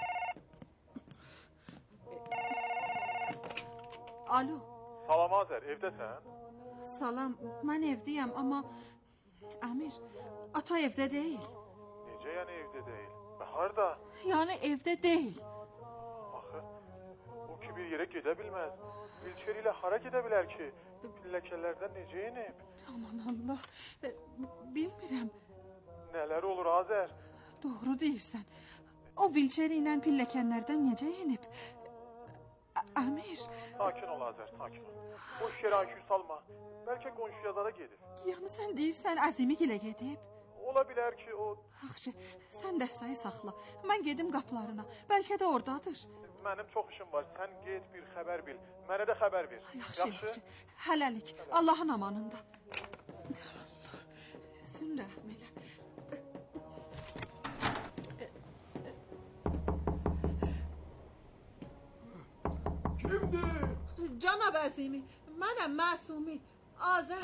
Alo. Salam Azər, evdəsən? Salam, mən evdəyəm, amma Əmir, ata evdə deyil. Necə yəni evdə deyil? Və harda? Yəni evdə deyil. Axı, o ki bir yerə gedə bilməz. Vilçer ilə hara gedə bilər ki? Pilləkənlərdən necə enib? Aman Allah, e, bilmirəm. Nələr olur Azər? Doğru deyirsən. O vilçeri ilə pilləkənlərdən necə enib? Əmir. Sakin ol Azər, sakin ol. Boş yerə I Q salma. Bəlkə qonşuya da gedib. Yəni sən deyirsən Əzimi gilə gedib? Ola bilər ki o... Yaxşı, sən dəstəyi saxla. Mən gedim qapılarına. Bəlkə də oradadır. Mənim çox işim var. Sən get bir xəbər bil. Mənə də xəbər ver. Yaxşı, yaxşı. yaxşı. Hələlik. Allahın amanında. Allah. Üzün rəhm elə. Kimdir? Cənab Əzimi. Mənəm Məsumi. Azər.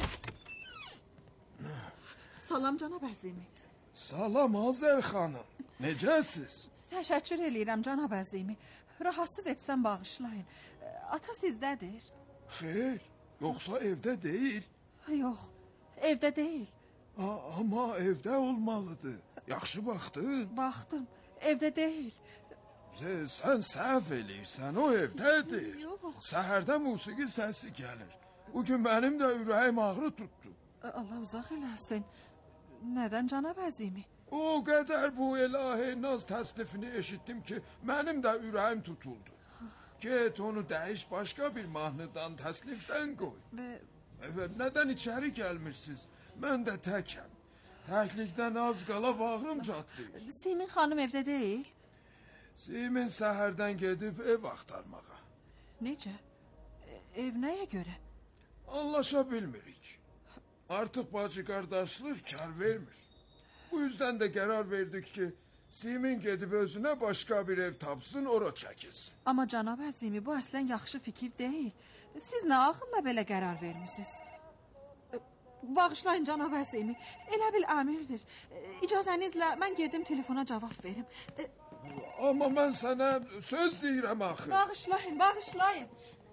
Salam cənab Əzimi. Salam Azər xanım. Necəsiz? Təşəkkür eləyirəm cənab Əzimi. Rahatsız etsəm bağışlayın. Ata sizdədir? Xeyr, yoxsa evdə deyil? Yox, evdə deyil. A amma evdə olmalıdır. Yaxşı baxdın? Baxdım, evdə deyil. Sən səhv eləyirsən, o evdədir. Yox. Səhərdə musiqi səsi gəlir. Bugün mənim də ürəyim ağrı tutdu. Allah uzaq eləsin. Nədən cənab Əzimi? O qədər bu ilahi naz təslifini eşitdim ki, mənim də ürəyim tutuldu. Get onu dəyiş başqa bir mahnıdan təslifdən qoy. Və... Evet, nədən içəri gəlmirsiniz? Mən də təkəm. Təklikdən az qala bağrım çatlayır. Simin xanım evdə deyil? Simin səhərdən gedib ev axtarmağa. Necə? Ev nəyə görə? Anlaşa bilmirik. Artıq bacı qardaşlıq kar vermir. Bu yüzden de qərar verdik ki, Simin gedib özünə başqa bir ev tapsın, ora çəkilsin. Amma cənab Əzimi, bu əslən yaxşı fikir deyil. Siz nə ağılla belə qərar vermisiniz? Bağışlayın cənab Əzimi, elə bil əmirdir. İcazənizlə mən gedim telefona cavab verim. Amma mən sənə söz deyirəm axı. Bağışlayın, bağışlayın.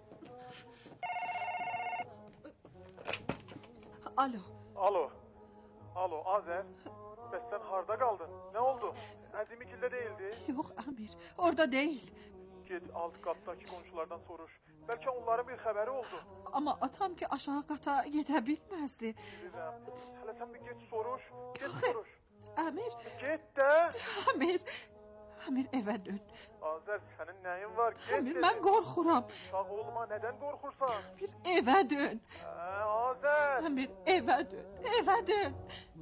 Alo. Alo. Alo, Azər. Bəs sən harda qaldın? Nə oldu? Əzimi gildə deyildi? Yox, əmir, orada deyil. Get alt qatdakı qonşulardan soruş. Bəlkə onların bir xəbəri oldu. Amma atam ki aşağı qata gedə bilməzdi. Bilirəm. Hələ sən bir get soruş. Get Yox, soruş. Əmir. Get də. Əmir. Əmir evə dön. Azər, sənin nəyin var? Get. Əmir, mən qorxuram. Sağ olma, nədən qorxursan? Bir evə dön. Hə, Azər. Əmir, evə dön. Evə dön.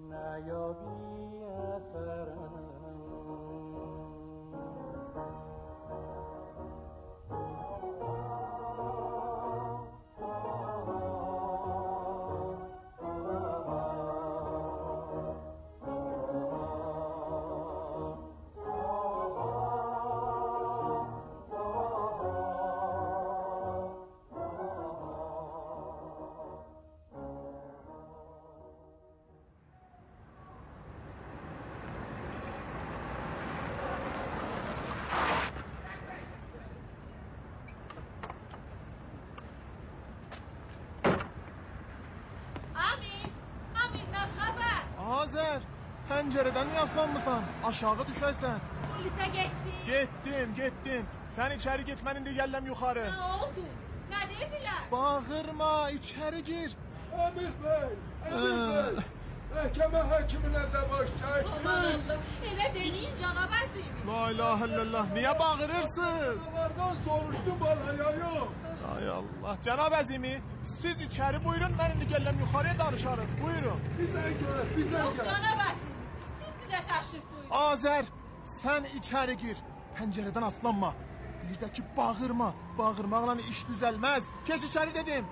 Azər, pəncərədən yaslanmısan, aşağı düşərsən. Polisə getdin. Getdim, getdim. Sən içəri getmənin də gəlləm yuxarı. Nə oldu? Nə dedilər? Bağırma, içəri gir. Əmir bəy, Əmir bəy. Məhkəmə hakiminə də baş çək. Aman Allah, elə deməyin cənab əzimi. La ilahe illallah, niye bağırırsınız? Onlardan soruşdum bana ya yok. Ay Allah, cənab əzimi, siz içeri buyurun, ben indi gələm yuxarıya danışarım. Buyurun. Bizə gəl, bizə Yox gəl. cənab əzimi, siz bizə təşrif buyurun. Azer, sen içeri gir. Pencereden aslanma. Bir de ki bağırma. Bağırmaqla iş düzelmez. Geç içeri dedim.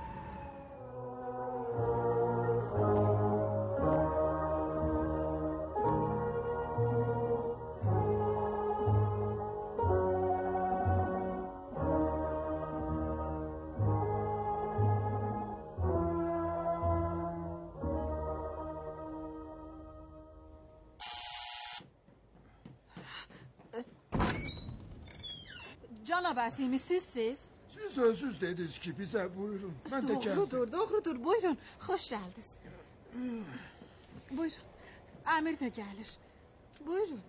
Cənab əzimi, sizsiz? Siz özünüz dediniz ki bize buyurun. Ben de geldim. Doğrudur, doğrudur. Buyurun, xoş gəldiniz. Buyurun. Əmir də gəlir. Buyurun.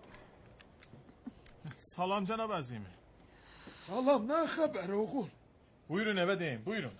Salam cənab əzimi. Salam, ne haber oğul? Buyurun eve deyin, buyurun.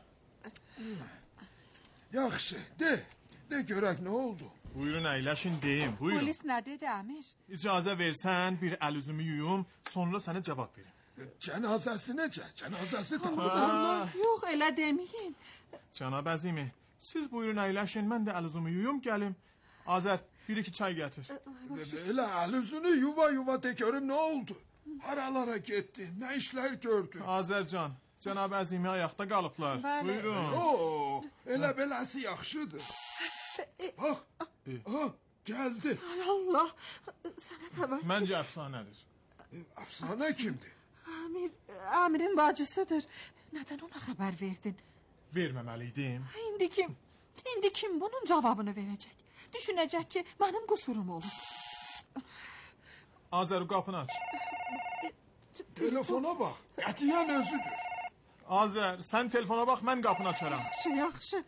Yaxşı, de. De görək ne oldu? Buyurun əyləşin deyin, buyurun. Polis nə dedi Əmir? İcazə versən bir əl üzümü yuyum, sonra sənə cavab verim. Cenazesi necə? Cenazesi tamam. Allah, yox, elə deməyin. Cənab əzimi, siz buyurun əyləşin, mən də əl üzümü yuyum, gəlim. Azər, bir iki çay gətir. Elə əl üzünü yuva yuva de görüm ne oldu? Haralara getdin, ne işler gördün? Azərcan, cənab əzimi ayaqda qalıblar. Bəli. Buyurun. Oo, elə beləsi yaxşıdır. Bax, ha, geldi. Ay Allah, sənə təvəccüh. Məncə əfsanədir. Afsane kimdi? Əmir, Əmirin bacısıdır. Nədən ona xəbər verdin? Verməməliydim. İndi kim? İndi kim bunun cavabını verəcək? Düşünəcək ki, mənim qusurum olur. Azər, qapını aç. Telefona bax, qətiyyən özüdür. Azər, sən telefona bax, mən qapını açaram. Yaxşı, yaxşı.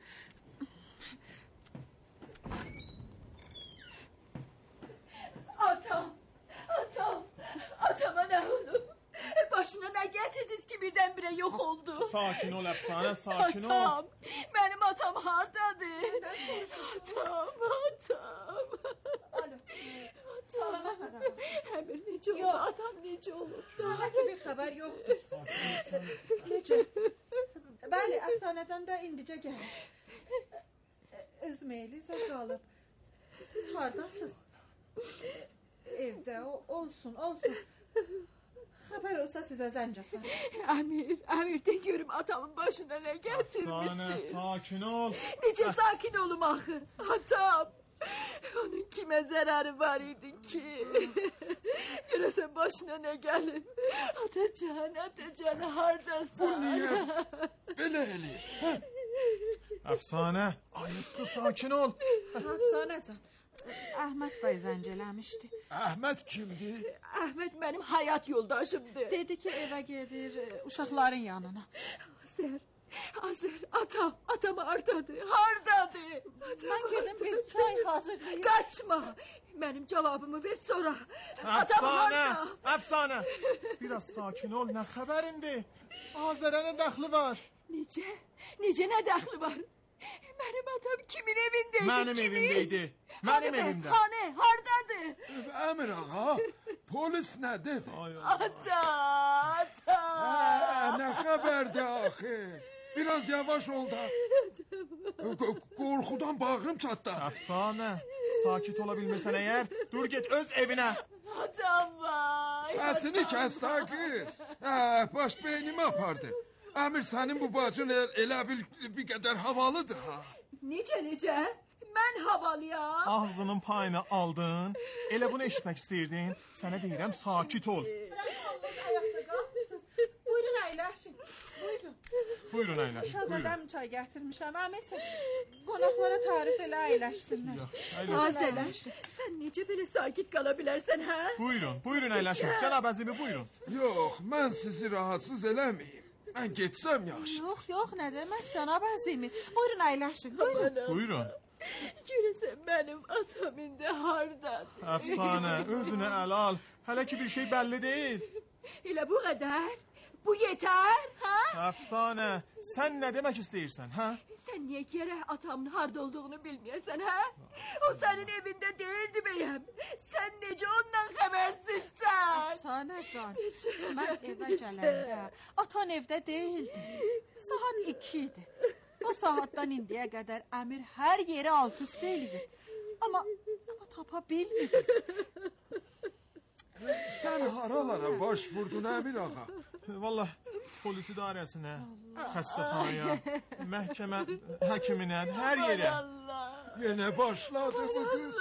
Atam, atam, atama ne oldu? Başına ne getirdiniz ki birdenbire yok oldu? Sakin ol əfsanə, sakin ol. Atam, benim atam hardadır? Atam, atam. Alo. Salam Əhməd ağa. Əmir necə oldu? Yox. Atam necə oldu? Hələ ki bir xəbər yoxdur. Necə? Bəli, əfsanədən də indicə gəlir. Öz meylinizə qalıb. Siz hardasınız? Evdə, olsun, olsun. Xəbər olsa sizə zəng açar. Əmir, Əmir de görüm atamın başına ne getirmişsin? Əfsanə, sakin ol. Necə sakin olum axı? Atam. Onun kime zararı var idi ki? Görəsən başına ne gelir? Atacan, Atacan hardasın? Bu niye? Belə eləyir. Əfsanə, ayıbdır, sakin ol. Əfsanəcan. Əhməd bəy zəng eləmişdi. Əhməd kimdi? Əhməd benim hayat yoldaşımdı. Dedi ki evə gedir e, uşaqların yanına. Azər, Azər, atam, atam hardadır, hardadır? Mən gedim bir çay hazırlayayım. Kaçma, benim cevabımı ver sonra. Atam Əfsanə, harda? əfsanə. Biraz sakin ol, nə xəbərindir? Azərə nə dəxli var? Necə, necə nə dəxli var? Benim atam kimin evindeydi? Mənim kimin? evimdeydi. Mənim Hani evimdə. Hani, hardadır? Əmir ağa, polis nə dedi? Ata, ata. Hə, nə xəbərdir axı? Biraz yavaş ol da. Qo- Qorxudan bağrım çatdı. Əfsanə, sakit ola bilmirsən əgər, dur get öz evinə. Atam var. Səsini kəs da qız. Hə, baş beynimi apardı. Əmir, sənin bu bacın el- elə bil bir qədər havalıdır ha. Necə, necə? Mən havalıyam. Ağzının payını aldın. Elə bunu eşitmək istəyirdin. Sənə deyirəm, sakit ol. Ayaqda qalmısınız. Buyurun əyləşin. Buyurun. Buyurun əyləşin, buyurun. Təzədən çay gətirmişəm. Əmirçək, qonaqlara tarif elə əyləşsinlər. Əyləşin. Azələr, sən necə belə sakit qala bilərsən, hə? Buyurun, buyurun əyləşin. Cənab əzimi, buyurun. Yox, mən sizi rahatsız eləməyim. Mən getsəm yaxşı. Yox, yox, nə demək cənab əzimi. Buyurun əyləşin. Buyurun. Buyurun. Görəsən mənim atam indi hardadır? Əfsanə, özünə əl al. Hələ ki bir şey bəlli deyil. Elə bu qədər? Bu yetər, hə? Əfsanə, sən nə demək istəyirsən, hə? Sen niye gerek atamın harda olduğunu bilmiyorsun ha? O senin evinde değildi beyim. Sen nece ondan habersizsen? Efsane can. Ben eve gələndə atan evdə değildi. Saat iki idi. O saatdan indiyə qədər Əmir hər yeri alt üst eləyir. Ama, ama tapa bilmedi. Sen haralara başvurdun Emir ağa? Vallahi polis idaresine, hastahaneye, məhkəmə həkiminə, hər yerə. Yine başladı bu kız.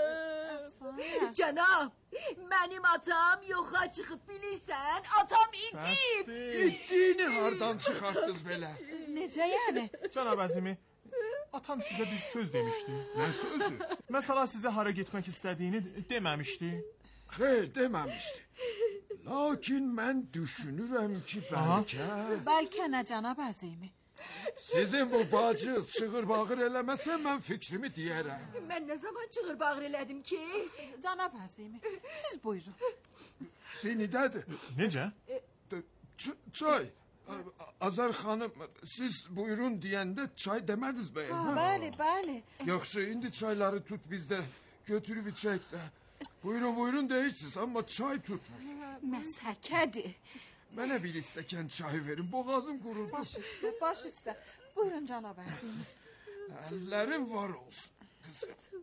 Canım, benim atam yoxa çıxıb bilirsən, atam itib. İttiğini hardan çıkarttınız belə? Necə yəni? Cənab Əzimi, atam sizə bir söz demişti. Ne sözü? Mesela size hara gitmek istediğini dememişti. Hayır dememişti. Lakin ben düşünürüm ki belki... Bəlkə nə cənab əzimi? Sizin bu bacı çığır bağır eləməsə ben fikrimi diyerəm. Ben ne zaman çığır bağır elədim ki? Cənab əzimi, siz buyurun. Sinidədir. Necə? Ç çay. Azar xanım, siz buyurun diyende çay demediniz beyim. Ha, bəli, bəli. Yaxşı, indi çayları tut bizde. Götürüp içek de. Buyurun buyurun değilsiz ama çay tutmuşsunuz. Məsəkədir. Mənə bir istəkən çay verin, boğazım qurudu. Baş üstə, baş üstə. Buyurun cənab əzimi. Əllərin var olsun kızım.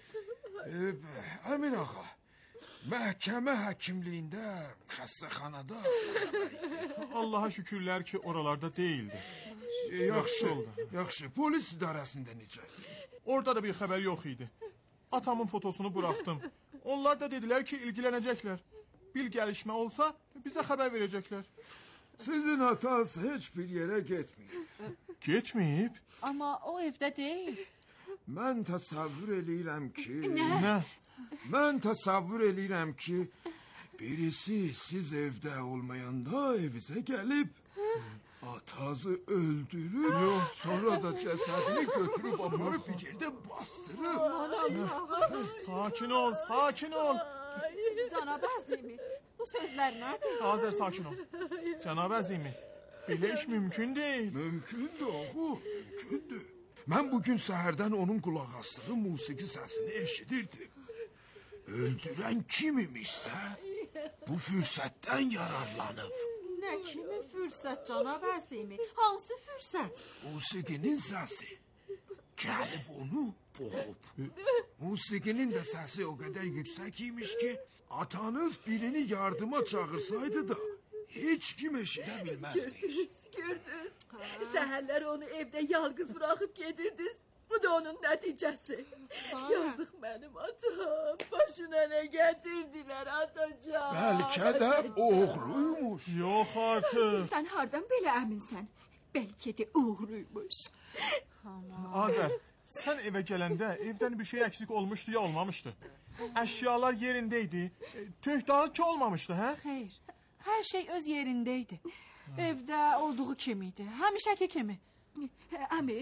Ee, Əmin ağa, məhkəmə həkimliyində, xəstəxanada. Allah'a şükürler ki oralarda değildi. Yaxşı, yaxşı. Polis idarəsində necə? Orada da bir haber yok idi. Atamın fotosunu bıraktım. Onlar da dediler ki ilgilenecekler. Bir gelişme olsa bize haber verecekler. Sizin hatası hiçbir yere gitmiyor. Geçmeyip? Ama o evdə deyil. Mən təsəvvür eləyirəm ki... Ne? Ne? Mən təsəvvür eləyirəm ki... Birisi siz evdə olmayanda evizə gəlib... Atazı öldürür, sonra da cesedini götürüp aparıp bir yerde bastırır. Aman Allah'ım. Sakin ol, sakin ol. Cənab əzimi, bu sözlər nədir? Hazır sakin ol. Cənab Əzimi, belə iş mümkün değil. Mümkündür oğul, mümkündür. Ben bugün səhərdən onun qulaq astığı musiki səsini eşidirdim. Öldüren kim imişsə, bu fürsətten yararlanıb. Nə kimi fürsət cənab əzimi? Hansı fürsət? Musikinin səsi. Gəlib onu boğub. Musikinin de sesi o kadar yüksek imiş ki... Atanız birini yardıma çağırsaydı da... Hiç kim eşidebilmezmiş. Gördünüz, gördünüz. Səhərlər onu evde yalnız bırakıp getirdiniz. Bu da onun neticesi. Yazık benim atam. Başına ne getirdiler atacağım. Belki de oğluymuş. Yok artık. Sen hardan böyle eminsen? Belki de oğluymuş. Azer, sen eve gelende evden bir şey eksik olmuştu ya olmamıştı? Eşyalar yerindeydi. Tüh dağıtçı olmamıştı ha? Hayır. Her şey öz yerindeydi. Evde olduğu kimiydi. Həmişəki kimi. Əmi,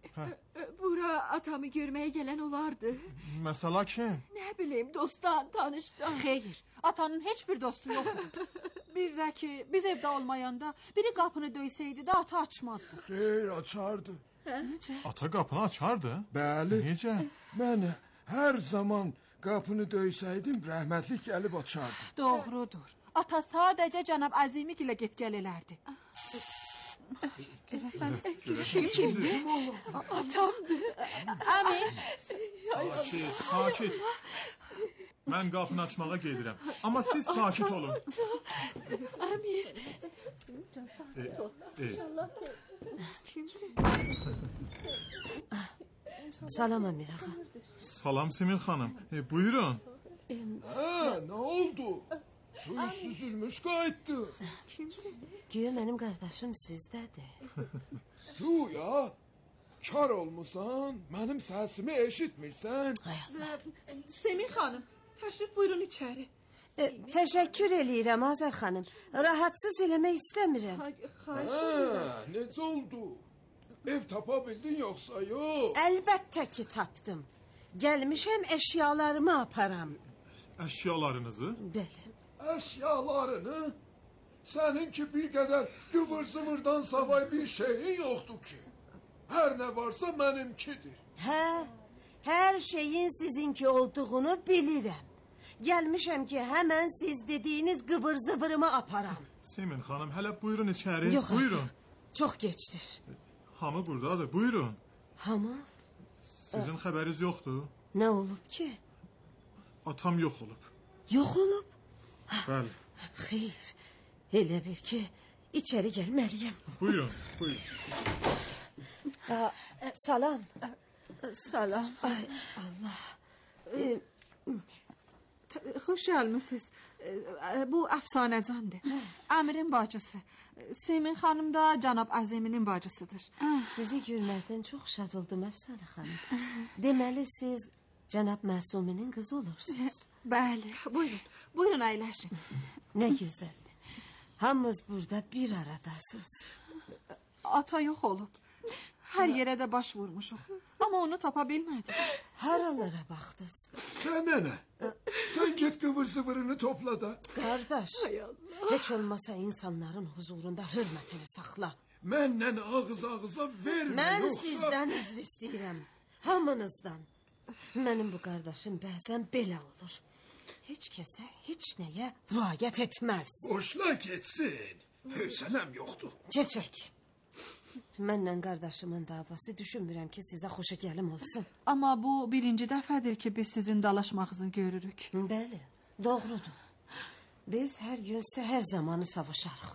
bura atamı görmeye gelen olardı. Mesela kim? Ne bileyim dosttan, tanıştan. Hayır. Atanın hiçbir dostu yoktu. Bir de ki biz evde olmayanda biri kapını döyseydi de ata açmazdı. Hayır açardı. Necə? Ata kapını açardı. Bəli. Necə? Mən her zaman kapını döysəydim rəhmətlik gəlib açardı. Doğrudur. Ata sadece cənab Əzimi ilə get-gəl elərdi. Görəsən, Kim kimdi? Atamdı. Əmi. Sakit, sakit. Ben kapını açmağa gedirəm. Ama siz sakit olun. Əmir. E, e. Salam Əmir ağa. Salam Simil xanım. E, buyurun. Ha, ne oldu? Suyu süzülmüş qayıtdı. Güya mənim qardaşım sizdədir. Su ya. Kar olmusan, mənim səsimi eşitmirsən. Semih xanım, təşrif buyurun içəri. E, təşəkkür eləyirəm Azər xanım. Rahatsız eləmək istəmirəm. Ha, necə oldu? Ev tapa bildin yoxsa yox? Əlbəttə ki tapdım. Gəlmişəm əşyalarımı aparam. Əşyalarınızı? Bəli. Əşyalarını? Seninki bir kadar kıvır zıvırdan savay bir şeyin yoktu ki. Her ne varsa benimkidir. Hə, hər şeyin sizinki olduğunu bilirəm. Gəlmişəm ki, həmən siz dediyiniz qıvır zıvırımı aparam. Semin xanım, hələ buyurun içəri. Yox, buyurun. Artıq, çox geçdir. Hamı buradadır, buyurun. Hamı? Sizin Ə... xəbəriniz yoxdur? Nə olub ki? Atam yox olub. Yox olub? Bəli. Xeyr, elə bir ki, içəri gəlməliyəm. Buyurun, buyurun. Ə, salam. Salam. Ay, Allah. Ə, Xoş gəlmisiniz. Bu əfsanəcandır. Əmirin bacısı. Semin xanım da cənab Əziminin bacısıdır. Sizi görməkdən çox şad oldum Əfsanə xanım. Deməli siz cənab Məsuminin qızı olursunuz. Bəli, buyurun. Buyurun əyləşin. Nə gözəl. Hamımız burada bir aradasınız. Ata yox olub. Hər yerə də baş vurmuşuq. Amma onu tapa bilmədik. Haralara baxdınız? Sənə nə? Sən get qıvır zıvırını topla da. Qardaş, heç olmasa insanların huzurunda hörmətini saxla. Məndən ağız ağıza vermə, Mən yoxsa... sizdən üzr istəyirəm. Hamınızdan. Mənim bu qardaşım bəzən belə olur. Heç kəsə, heç nəyə riayət etməz. Boşla getsin. Hövsələm yoxdur. Keçək. Mənlə qardaşımın davası düşünmürəm ki, sizə xoşa gəlim olsun. Amma bu birinci dəfədir ki, biz sizin dalaşmağınızı görürük. Bəli, doğrudur. Biz hər gün səhər zamanı savaşarıq.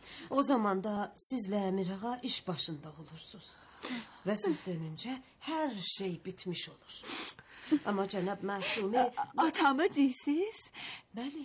O zaman da sizlə Əmir ağa iş başında olursunuz. Və siz dönüncə hər şey bitmiş olur. Amma cənab Məsumi... Atamı deyirsiz? Bəli,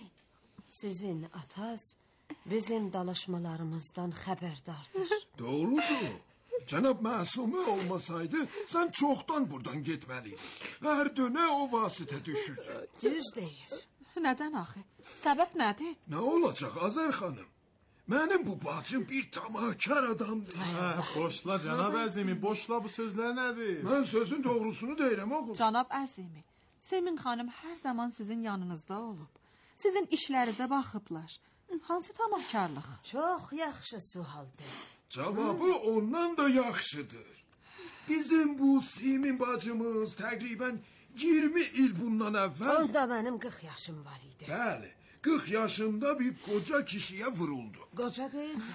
sizin ataz bizim dalaşmalarımızdan xəbərdardır. Doğrudur. Cənab Məsumi olmasaydı, sən çoxdan buradan getməliydin. Hər dönə o vasitə düşürdü. Düz deyir. Nədən axı? Səbəb nədir? Nə olacaq Azər xanım? Mənim bu bacım bir tamahkar adamdır. Hə, boşla cənab Əzimi, boşla, bu sözlər nədir? Mən sözün doğrusunu deyirəm oğul. Cənab Əzimi, Semin xanım hər zaman sizin yanınızda olub. Sizin işlərinizə baxıblar. Hansı tamahkarlıq? Çox yaxşı sualdır. Cavabı ondan da yaxşıdır. Bizim bu Simin bacımız təqribən iyirmi il bundan əvvəl... Onda mənim qırx yaşım var idi. Bəli, qırx yaşında bir qoca kişiyə vuruldu. Qoca deyildi.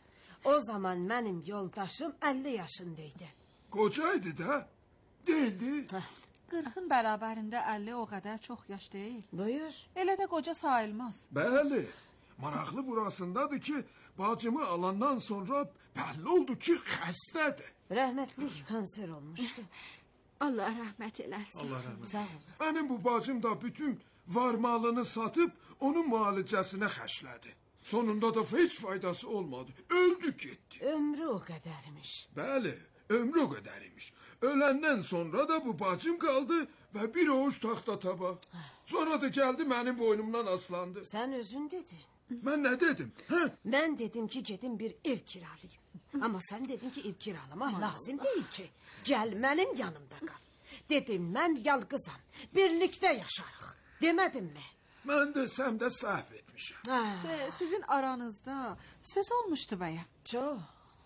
O zaman mənim yoldaşım əlli yaşındaydı. Qocaydı da, deyildi. qırxın bərabərində əlli o qədər çox yaş deyil. Buyur. Elə də qoca sayılmaz. Bəli. Maraqlı burasındadır ki, bacımı alandan sonra bəlli oldu ki, xəstədir. Rəhmətlik kanser olmuşdu. Allah rəhmət eləsin. Allah rəhmət. Sağ ol. Mənim bu bacım da bütün varmalını satıb onun müalicəsinə xərclədi. Sonunda da heç faydası olmadı. Öldü getdi. Ömrü o qədərmiş. Bəli, ömrü o qədər imiş. Öləndən sonra da bu bacım qaldı və bir ovuc taxta tabaq. Sonra da gəldi mənim boynumdan aslandı. Sən özün dedin. Mən nə dedim? Hə? Mən dedim ki, gedim bir ev kiralayım. Amma sən dedin ki, ev kiralamaq lazım deyil ki. Gəl mənim yanımda qal. Dedim, mən yalqızam. Birlikdə yaşarıq. Demədim mi? Mən desəm də səhv etmişəm. Hə. Sizin aranızda söz olmuşdu bəyə. Çox,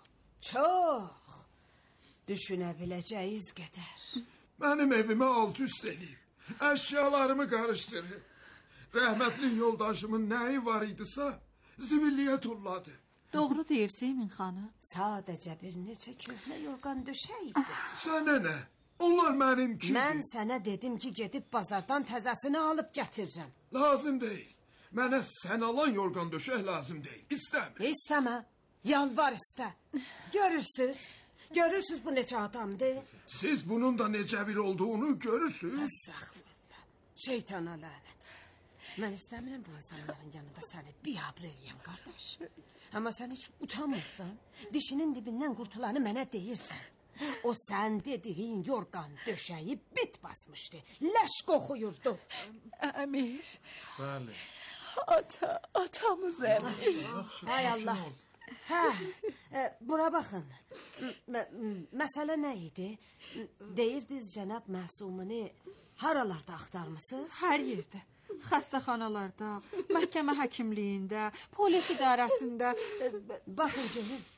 çox. Düşünə biləcəyiz qədər. Mənim evimə alt üst eləyib. Əşyalarımı qarışdırıb. Rəhmətli yoldaşımın nəyi var idisə, zibilliyə tulladı. Doğru deyir Semin xanım. Sadəcə bir neçə köhnə yorğan döşəyibdi. Sənə nə? Onlar mənim kimi. Mən sənə dedim ki, gedib bazardan təzəsini alıb gətirirəm. Lazım deyil. Mənə sən alan yorğan döşək lazım deyil. İstəmir. İstəmə. Yalvar istə. Görürsüz. Görürsüz bu necə adamdır. Siz bunun da necə bir olduğunu görürsünüz. Əstəxfirullah. Şeytana lənət. Mən istəmirəm bu insanların yanında səni biabr eləyəm, qardaş. Amma sən heç utanmırsan. Dişinin dibindən qurtulanı mənə deyirsən. O sən dediyin yorğan döşəyi bit basmışdı. Leş qoxuyurdu. Əmir. Bəli. Ata, atamız Əmir. Hay Allah. Hə, e, bura baxın. M məsələ nə idi? Deyirdiniz cənab Məsumini haralarda axtarmısınız? Hər yerdə. Xəstəxanalarda, məhkəmə həkimliyində, polis idarəsində. Baxın görün.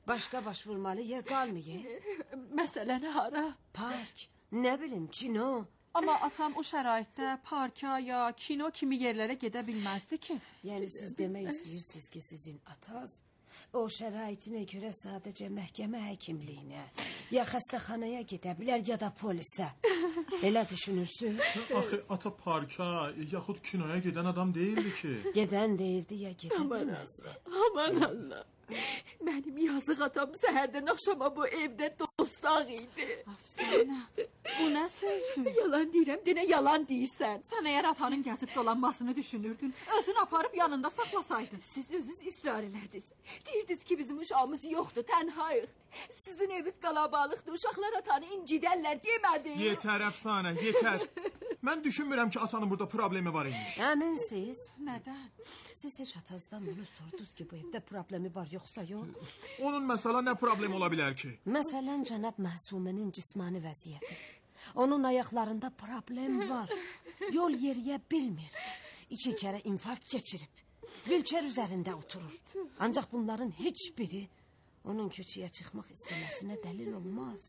Başka başvurmalı yer kalmıyor. Məsələn hara? Park, ne bileyim kino. Amma atam o şəraitdə parka ya kino kimi yerlərə gedə bilməzdi ki. Yani siz demək istəyirsiniz ki, sizin ataz o şəraitinə görə sadəcə məhkəmə həkimliyinə ya xəstəxanaya gedə bilər ya da polisə. Elə düşünürsün? Axı ata parka yaxud kinoya gedən adam değildi ki. Gedən deyirdi ya gedə bilməzdi. Aman Allah. Mənim yazıq atam səhərdən axşama bu evdə dostaq idi. Afsanə, bu nə sözdür? Yalan deyirəm, denə yalan deyirsən. Sən əgər atanın gəzib dolanmasını düşünürdün, özünü aparıb yanında saxlasaydın. Siz özünüz israr elədiniz. Deyirdiniz ki, bizim uşağımız yoxdur, tənhayıq. Sizin eviniz qalabalıqdır, uşaqlar atanı incidərlər demədiniz. Yetər Əfsanə, yetər. Mən düşünmürəm ki, atanın burada problemi var imiş. Əminsiz? Nədən? Siz heç atazdan bunu sordunuz ki, bu evdə problemi var yoxsa yox? Onun mesela nə problem ola bilər ki? Məsələn, cənab Məhsumənin cismani vəziyyəti. Onun ayaqlarında problem var. Yol yeriyə bilmir. İki kərə infarkt keçirib. Vilçer üzərində oturur. Ancaq bunların heç biri onun küçüyə çıxmaq istəməsinə dəlil olmaz.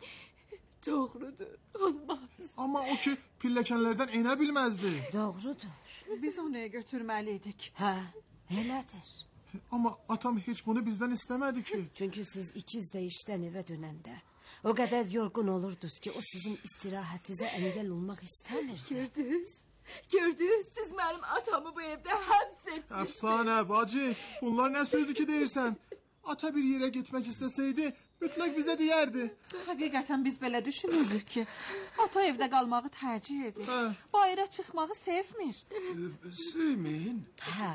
Doğrudur, olmaz. Amma o ki pilləkənlərdən enə bilməzdi. Doğrudur. Biz onu götürməliydik. Hə, elədir. Amma atam heç bunu bizdən istəmədi ki. Çünki siz ikiz də işdən evə dönəndə o qədər yorğun olurdunuz ki, o sizin istirahətinizə əngəl olmaq istəmirdi. Gördünüz? Gördünüz? Siz mənim atamı bu evdə həbs etdiniz. Əfsanə, bacı, bunlar nə sözdür ki deyirsən? Ata bir yerə getmək istəsəydi, mütləq bizə deyərdi. Həqiqətən biz belə düşünürdük ki, ata evdə qalmağı tərcih edir. Hə. Bayıra çıxmağı sevmir. Ee, Simin, hə.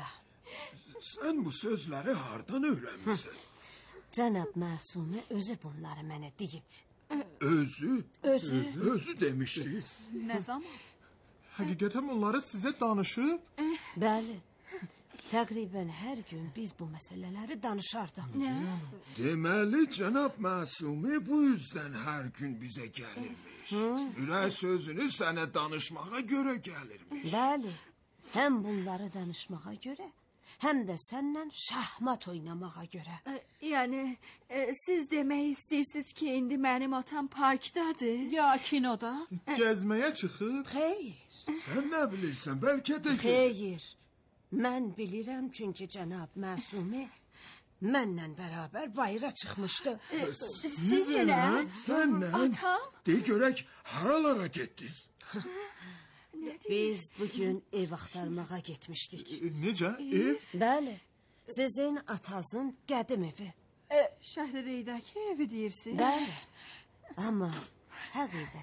Sən bu sözləri hardan öyrənmisən? Cənab Məsumə özü bunları mənə deyib. Özü? Özü. Özü demişdi. Nə zaman? Həqiqətən bunları sizə danışıb? Bəli. Təqribən hər gün biz bu məsələləri danışardıq. Deməli, cənab Məsumi bu üzdən hər gün bizə gəlirmiş. Ürək sözünü sənə danışmağa görə gəlirmiş. Bəli, həm bunları danışmağa görə, həm də səndən şahmat oynamağa görə. E, yəni, e, siz demək istəyirsiniz ki, indi mənim atam parkdadır? Ya kinoda? Gəzməyə çıxıb? Xeyr. Sən nə bilirsən, bəlkə də... Xeyr. Mən bilirəm, çünki cənab Məsumi mənlə bərabər bayıra çıxmışdı. E, siz nə? Sən nə? Atam? De görək, haralara getdiniz? Biz bugün ev axtarmağa getmişdik. E, necə? Ev? Bəli, sizin atazın qədim evi. E, Şəhərəydəki evi deyirsiniz? Bəli, amma həqiqətən